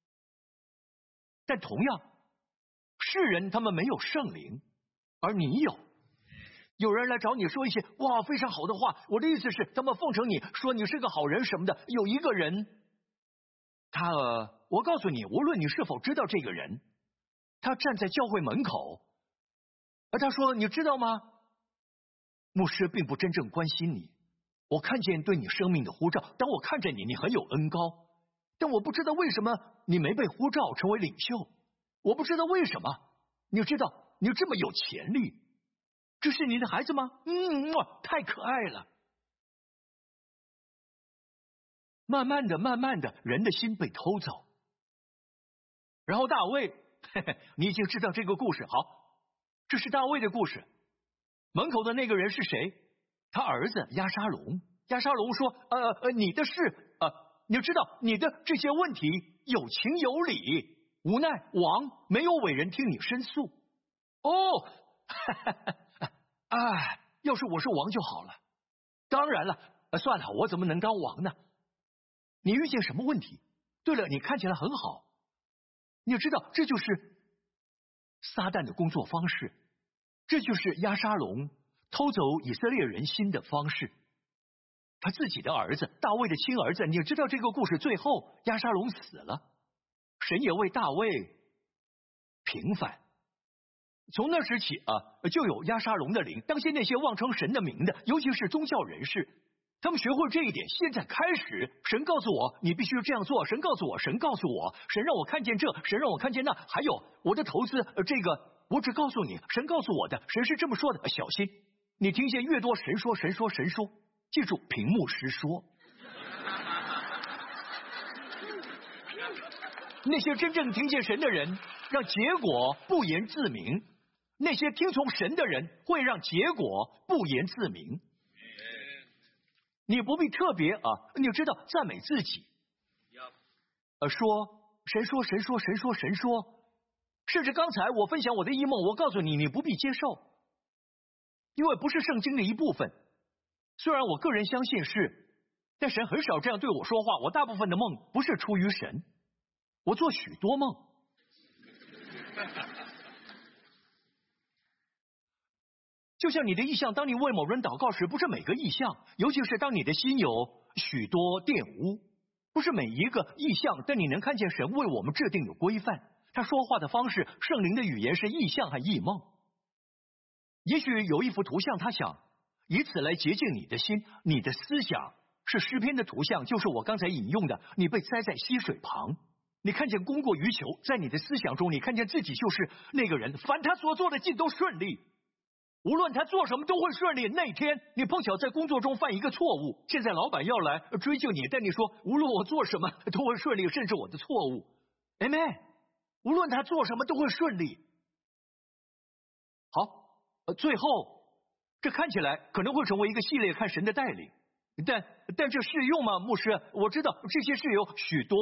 A: 但同样，世人他们没有圣灵，而你有。有人来找你说一些哇非常好的话，我的意思是，他们奉承你，说你是个好人什么的。有一个人，他呃，我告诉你，无论你是否知道这个人，他站在教会门口，而他说，你知道吗？牧师并不真正关心你，我看见对你生命的呼召，当我看着你，你很有恩高，但我不知道为什么你没被呼召成为领袖，我不知道为什么。你知道你这么有潜力，这是你的孩子吗？嗯，太可爱了。慢慢的慢慢的，人的心被偷走。然后大卫，嘿嘿，你已经知道这个故事，好，这是大卫的故事。门口的那个人是谁？他儿子押沙龙。押沙龙说：“呃呃，你的事，呃，你知道你的这些问题有情有理，无奈王没有委人听你申诉。”哦，哈哈哈，哎，要是我是王就好了。当然了，算了，我怎么能当王呢？你遇见什么问题？对了，你看起来很好。你知道，这就是撒旦的工作方式。这就是押沙龙偷走以色列人心的方式。他自己的儿子，大卫的亲儿子，你知道这个故事最后押沙龙死了，神也为大卫平反。从那时起啊，就有押沙龙的灵。当心那些妄称神的名的，尤其是宗教人士，他们学会这一点。现在开始，神告诉我你必须这样做，神告诉我，神告诉我，神让我看见这，神让我看见那，还有我的投资，呃，这个我只告诉你，神告诉我的，神是这么说的。小心，你听见越多神说神说神说，记住屏幕师说。那些真正听见神的人，让结果不言自明；那些听从神的人，会让结果不言自明。你不必特别啊，你知道赞美自己，呃，说神说神说神说神说。甚至刚才我分享我的异梦，我告诉你，你不必接受，因为不是圣经的一部分。虽然我个人相信是，但神很少这样对我说话。我大部分的梦不是出于神，我做许多梦。就像你的意象，当你为某人祷告时，不是每个意象，尤其是当你的心有许多玷污，不是每一个意象，但你能看见神为我们制定有规范。他说话的方式，圣灵的语言是意象和异梦。也许有一幅图像，他想以此来洁净你的心。你的思想是诗篇的图像，就是我刚才引用的，你被栽在溪水旁，你看见供过于求，在你的思想中，你看见自己就是那个人，凡他所做的尽都顺利，无论他做什么都会顺利。那天你碰巧在工作中犯一个错误，现在老板要来追究你，但你说无论我做什么都会顺利，甚至我的错误 Amen， 无论他做什么都会顺利。好，呃，最后这看起来可能会成为一个系列，看神的带领，但但这适用吗？牧师，我知道这些是有许多，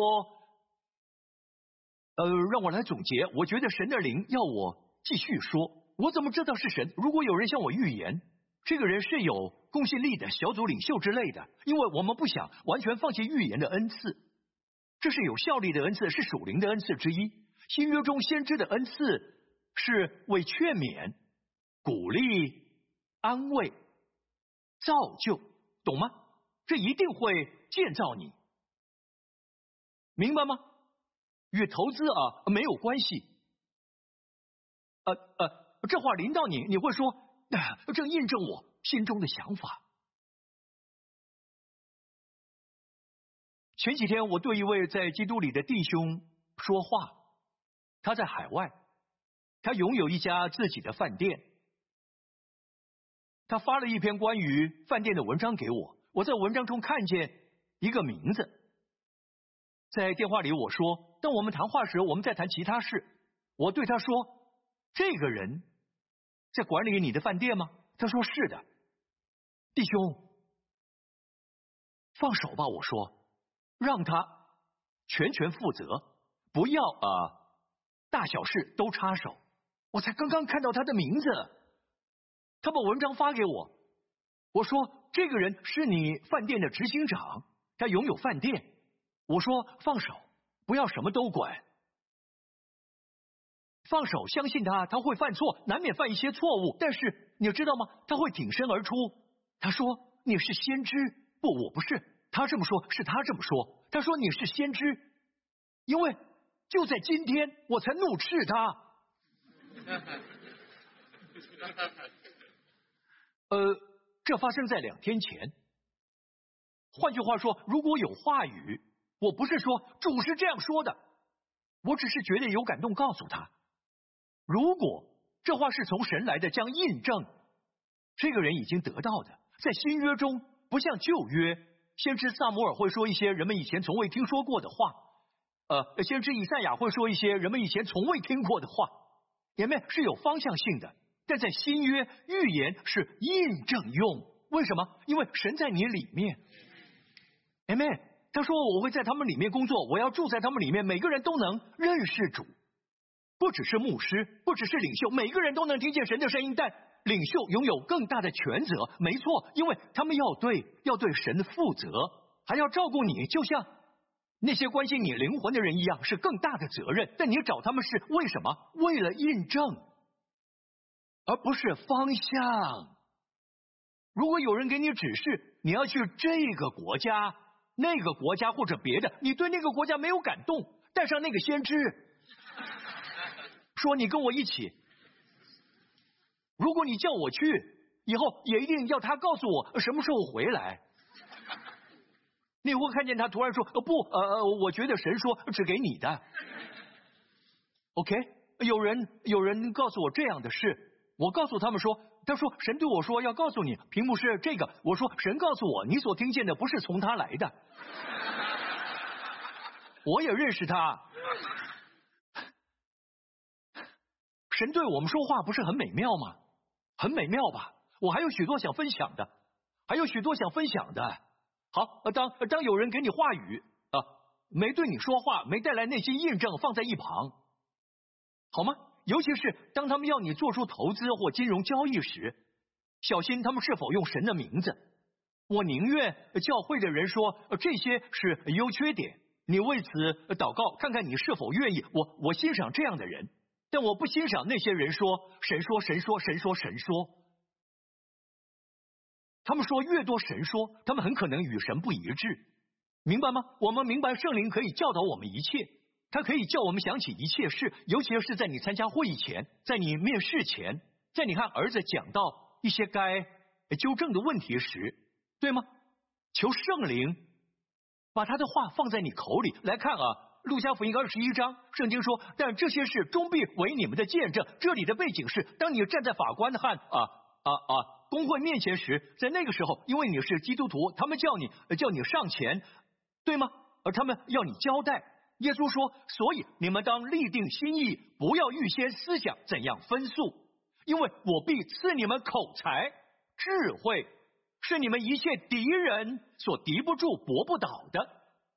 A: 呃，让我来总结。我觉得神的灵要我继续说，我怎么知道是神？如果有人向我预言，这个人是有公信力的，小组领袖之类的，因为我们不想完全放弃预言的恩赐，这是有效力的恩赐，是属灵的恩赐之一。新约中先知的恩赐是为劝勉、鼓励、安慰、造就，懂吗？这一定会建造你，明白吗？与投资啊没有关系。呃呃，这话临到你，你会说，啊，这印证我心中的想法。前几天我对一位在基督里的弟兄说话，他在海外，他拥有一家自己的饭店，他发了一篇关于饭店的文章给我，我在文章中看见一个名字，在电话里我说，当我们谈话时，我们在谈其他事，我对他说，这个人在管理你的饭店吗？他说是的。弟兄，放手吧，我说，让他全权负责，不要啊、呃、大小事都插手。我才刚刚看到他的名字，他把文章发给我，我说这个人是你饭店的执行长，他拥有饭店。我说放手，不要什么都管，放手，相信他，他会犯错，难免犯一些错误，但是你知道吗？他会挺身而出。他说你是先知，不，我不是。他这么说，是他这么说。他说你是先知，因为就在今天我才怒斥他。呃，这发生在两天前。换句话说，如果有话语，我不是说主是这样说的，我只是觉得有感动告诉他，如果这话是从神来的，将印证这个人已经得到的。在新约中，不像旧约，先知撒母耳会说一些人们以前从未听说过的话，呃，先知以赛亚会说一些人们以前从未听过的话，里面是有方向性的。但在新约，预言是印证用，为什么？因为神在你里面。Amen。他说我会在他们里面工作，我要住在他们里面，每个人都能认识主，不只是牧师，不只是领袖，每个人都能听见神的声音，但领袖拥有更大的权责，没错，因为他们要对要对神负责，还要照顾你，就像那些关心你灵魂的人一样，是更大的责任。但你找他们是为什么？为了印证，而不是方向。如果有人给你指示，你要去这个国家、那个国家或者别的，你对那个国家没有感动，带上那个先知，说你跟我一起。如果你叫我去，以后也一定要他告诉我什么时候回来。你会看见他突然说，呃不，呃，我觉得神说只给你的。OK， 有人有人告诉我这样的事，我告诉他们说，他说神对我说要告诉你，屏幕是这个，我说神告诉我，你所听见的不是从他来的。我也认识他。神对我们说话不是很美妙吗？很美妙吧？我还有许多想分享的，还有许多想分享的。好，当当有人给你话语啊，没对你说话，没带来那些印证，放在一旁，好吗？尤其是当他们要你做出投资或金融交易时，小心他们是否用神的名字。我宁愿教会的人说这些是优缺点，你为此祷告，看看你是否愿意。我我欣赏这样的人，但我不欣赏那些人说神说神说神说神说。他们说越多神说，他们很可能与神不一致，明白吗？我们明白圣灵可以教导我们一切，他可以叫我们想起一切事，尤其是在你参加会议前，在你面试前，在你和儿子讲到一些该纠正的问题时，对吗？求圣灵把他的话放在你口里。来看啊，路加福音二十一章，圣经说，但这些事终必为你们的见证。这里的背景是，当你站在法官和啊啊啊公会面前时，在那个时候，因为你是基督徒，他们叫你叫你上前，对吗？而他们要你交代。耶稣说，所以你们当立定心意，不要预先思想怎样分诉，因为我必赐你们口才、智慧，是你们一切敌人所敌不住、搏不倒的。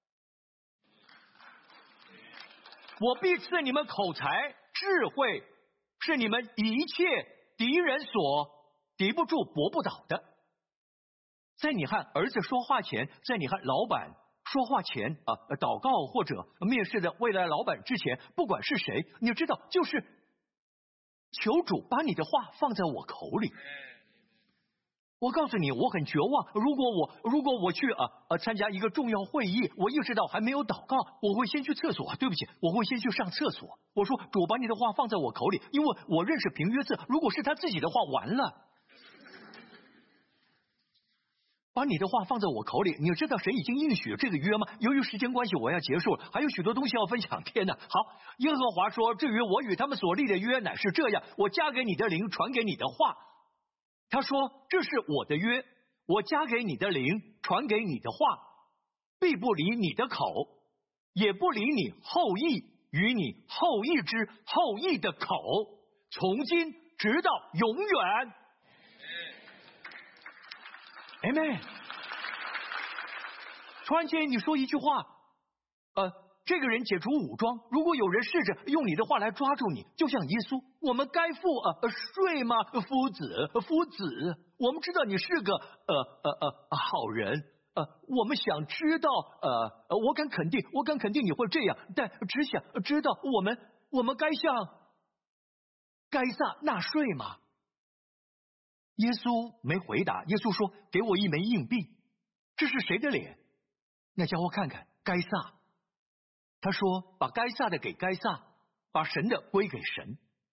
A: 我必赐你们口才、智慧，是你们一切敌人所敌不住、搏不倒的。在你和儿子说话前，在你和老板说话前啊，祷告或者面试的未来老板之前，不管是谁，你知道，就是求主把你的话放在我口里。我告诉你，我很绝望。如果我如果我去啊呃参加一个重要会议，我意识到还没有祷告，我会先去厕所。对不起，我会先去上厕所。我说主，把你的话放在我口里，因为我认识平约瑟，如果是他自己的话，完了。把你的话放在我口里，你知道谁已经应许这个约吗？由于时间关系，我要结束了，还有许多东西要分享。天哪！好，耶和华说：“至于我与他们所立的约，乃是这样：我加给你的灵，传给你的话。”他说：“这是我的约，我加给你的灵，传给你的话，必不离你的口，也不离你后裔与你后裔之后裔的口，从今直到永远。” Amen。突然间你说一句话，呃，这个人解除武装，如果有人试着用你的话来抓住你，就像耶稣，我们该付呃税吗？夫子，夫子，我们知道你是个呃呃呃好人，呃，我们想知道，呃，我敢肯定，我敢肯定你会这样，但只想知道我们我们该向该撒纳税吗？耶稣没回答。耶稣说：“给我一枚硬币。”这是谁的脸？那家伙看看，该撒。他说：“把该撒的给该撒，把神的归给神。”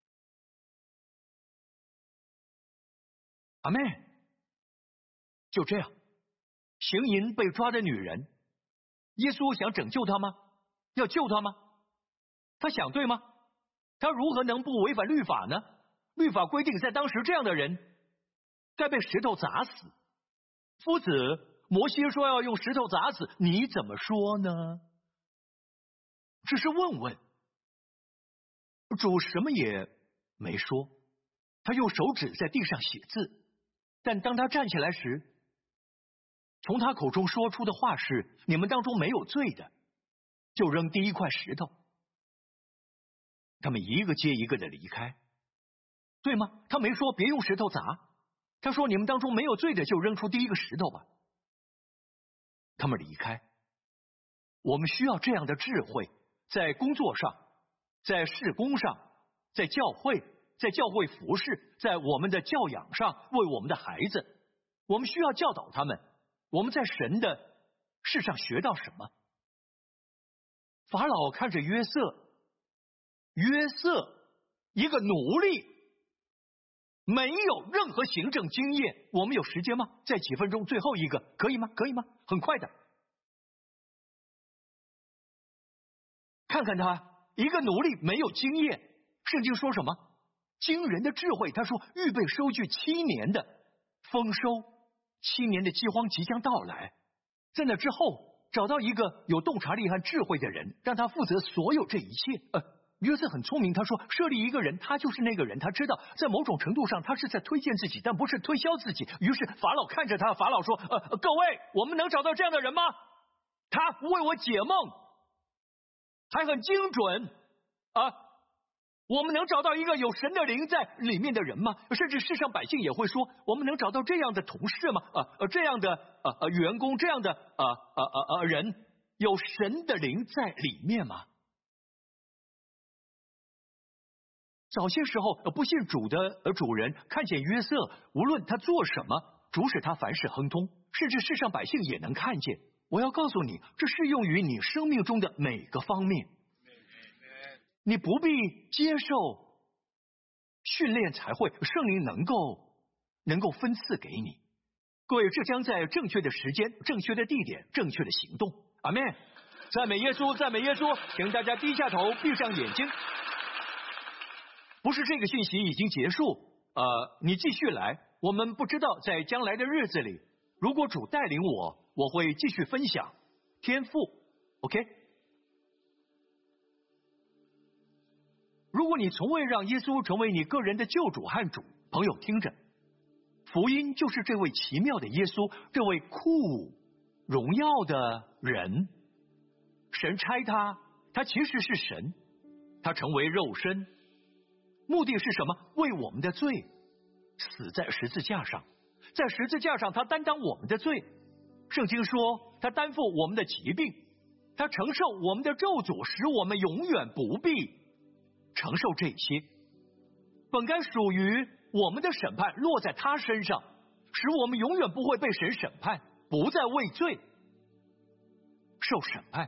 A: 阿们。就这样，行淫被抓的女人，耶稣想拯救她吗？要救她吗？他想对吗？他如何能不违反律法呢？律法规定，在当时这样的人该被石头砸死。夫子，摩西说要用石头砸死，你怎么说呢？只是问问。主什么也没说，他用手指在地上写字，但当他站起来时，从他口中说出的话是：你们当中没有罪的，就扔第一块石头。他们一个接一个的离开，对吗？他没说别用石头砸，他说你们当中没有罪的就扔出第一个石头吧。他们离开。我们需要这样的智慧，在工作上，在事工上，在教会，在教会服侍，在我们的教养上，为我们的孩子，我们需要教导他们，我们在神的事上学到什么。法老看着约瑟，约瑟一个奴隶，没有任何行政经验。我们有时间吗？再几分钟，最后一个，可以吗？可以吗？很快的。看看他，一个奴隶没有经验。圣经说什么？惊人的智慧。他说预备收据七年的丰收，七年的饥荒即将到来。在那之后，找到一个有洞察力和智慧的人，让他负责所有这一切。呃，约瑟很聪明，他说设立一个人，他就是那个人。他知道在某种程度上他是在推荐自己，但不是推销自己。于是法老看着他，法老说：呃，各位，我们能找到这样的人吗？他为我解梦，还很精准啊！我们能找到一个有神的灵在里面的人吗？甚至世上百姓也会说，我们能找到这样的同事吗？啊呃，这样的呃呃员工，这样的呃呃呃呃人，有神的灵在里面吗？早些时候，不信主的主人看见约瑟，无论他做什么，主使他凡事亨通，甚至世上百姓也能看见。我要告诉你，这适用于你生命中的每个方面。你不必接受训练才会，圣灵能够能够分赐给你。 各位，这将在正确的时间、正确的地点、正确的行动。阿们。赞美耶稣，赞美耶稣！请大家低下头，闭上眼睛。不是这个信息已经结束，呃，你继续来。我们不知道在将来的日子里，如果主带领我，我会继续分享天父。OK？ 如果你从未让耶稣成为你个人的救主和主，朋友听着，福音就是这位奇妙的耶稣，这位酷荣耀的人。神差他，他其实是神，他成为肉身，目的是什么？为我们的罪死在十字架上，在十字架上他担当我们的罪。圣经说他担负我们的疾病，他承受我们的咒诅，使我们永远不必承受这些。本该属于我们的审判落在他身上，使我们永远不会被神审判，不再为罪受审判。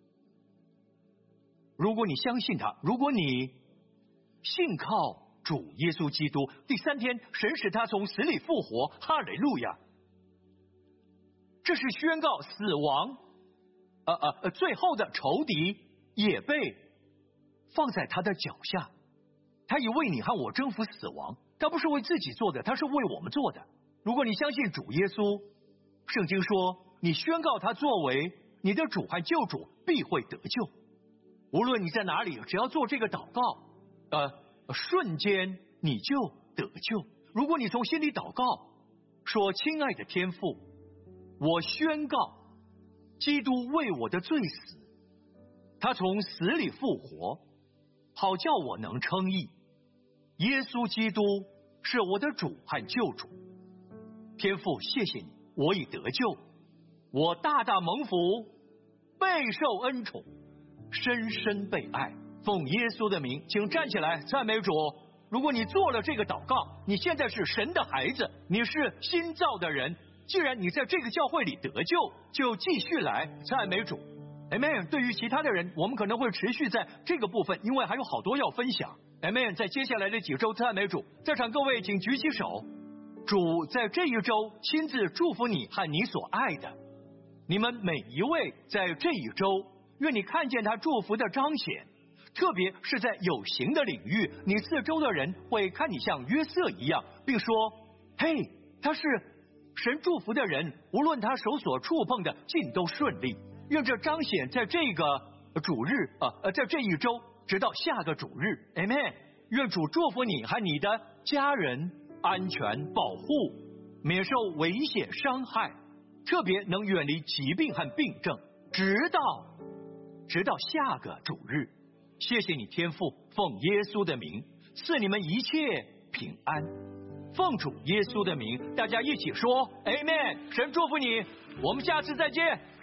A: 如果你相信他，如果你信靠主耶稣基督，第三天神使他从死里复活，哈利路亚！这是宣告死亡，呃呃最后的仇敌也被放在他的脚下。他已为你和我征服死亡，他不是为自己做的，他是为我们做的。如果你相信主耶稣，圣经说你宣告他作为你的主和救主，必会得救。无论你在哪里，只要做这个祷告，呃，瞬间你就得救。如果你从心里祷告，说：“亲爱的天父，我宣告，基督为我的罪死，他从死里复活，好叫我能称义。耶稣基督是我的主和救主。天父，谢谢你，我已得救，我大大蒙福，备受恩宠。”深深被爱，奉耶稣的名，请站起来赞美主。如果你做了这个祷告，你现在是神的孩子，你是新造的人。既然你在这个教会里得救，就继续来赞美主。Amen。对于其他的人，我们可能会持续在这个部分，因为还有好多要分享。Amen。在接下来的几周赞美主，在场各位请举起手。主在这一周亲自祝福你和你所爱的，你们每一位在这一周。愿你看见他祝福的彰显，特别是在有形的领域，你四周的人会看你像约瑟一样，并说：“嘿，他是神祝福的人，无论他手所触碰的尽都顺利。”愿这彰显在这个主日啊呃，在这一周，直到下个主日 ，Amen。愿主祝福你和你的家人安全保护，免受危险伤害，特别能远离疾病和病症，直到。直到下个主日，谢谢你天父，奉耶稣的名赐你们一切平安，奉主耶稣的名，大家一起说 Amen。神祝福你，我们下次再见。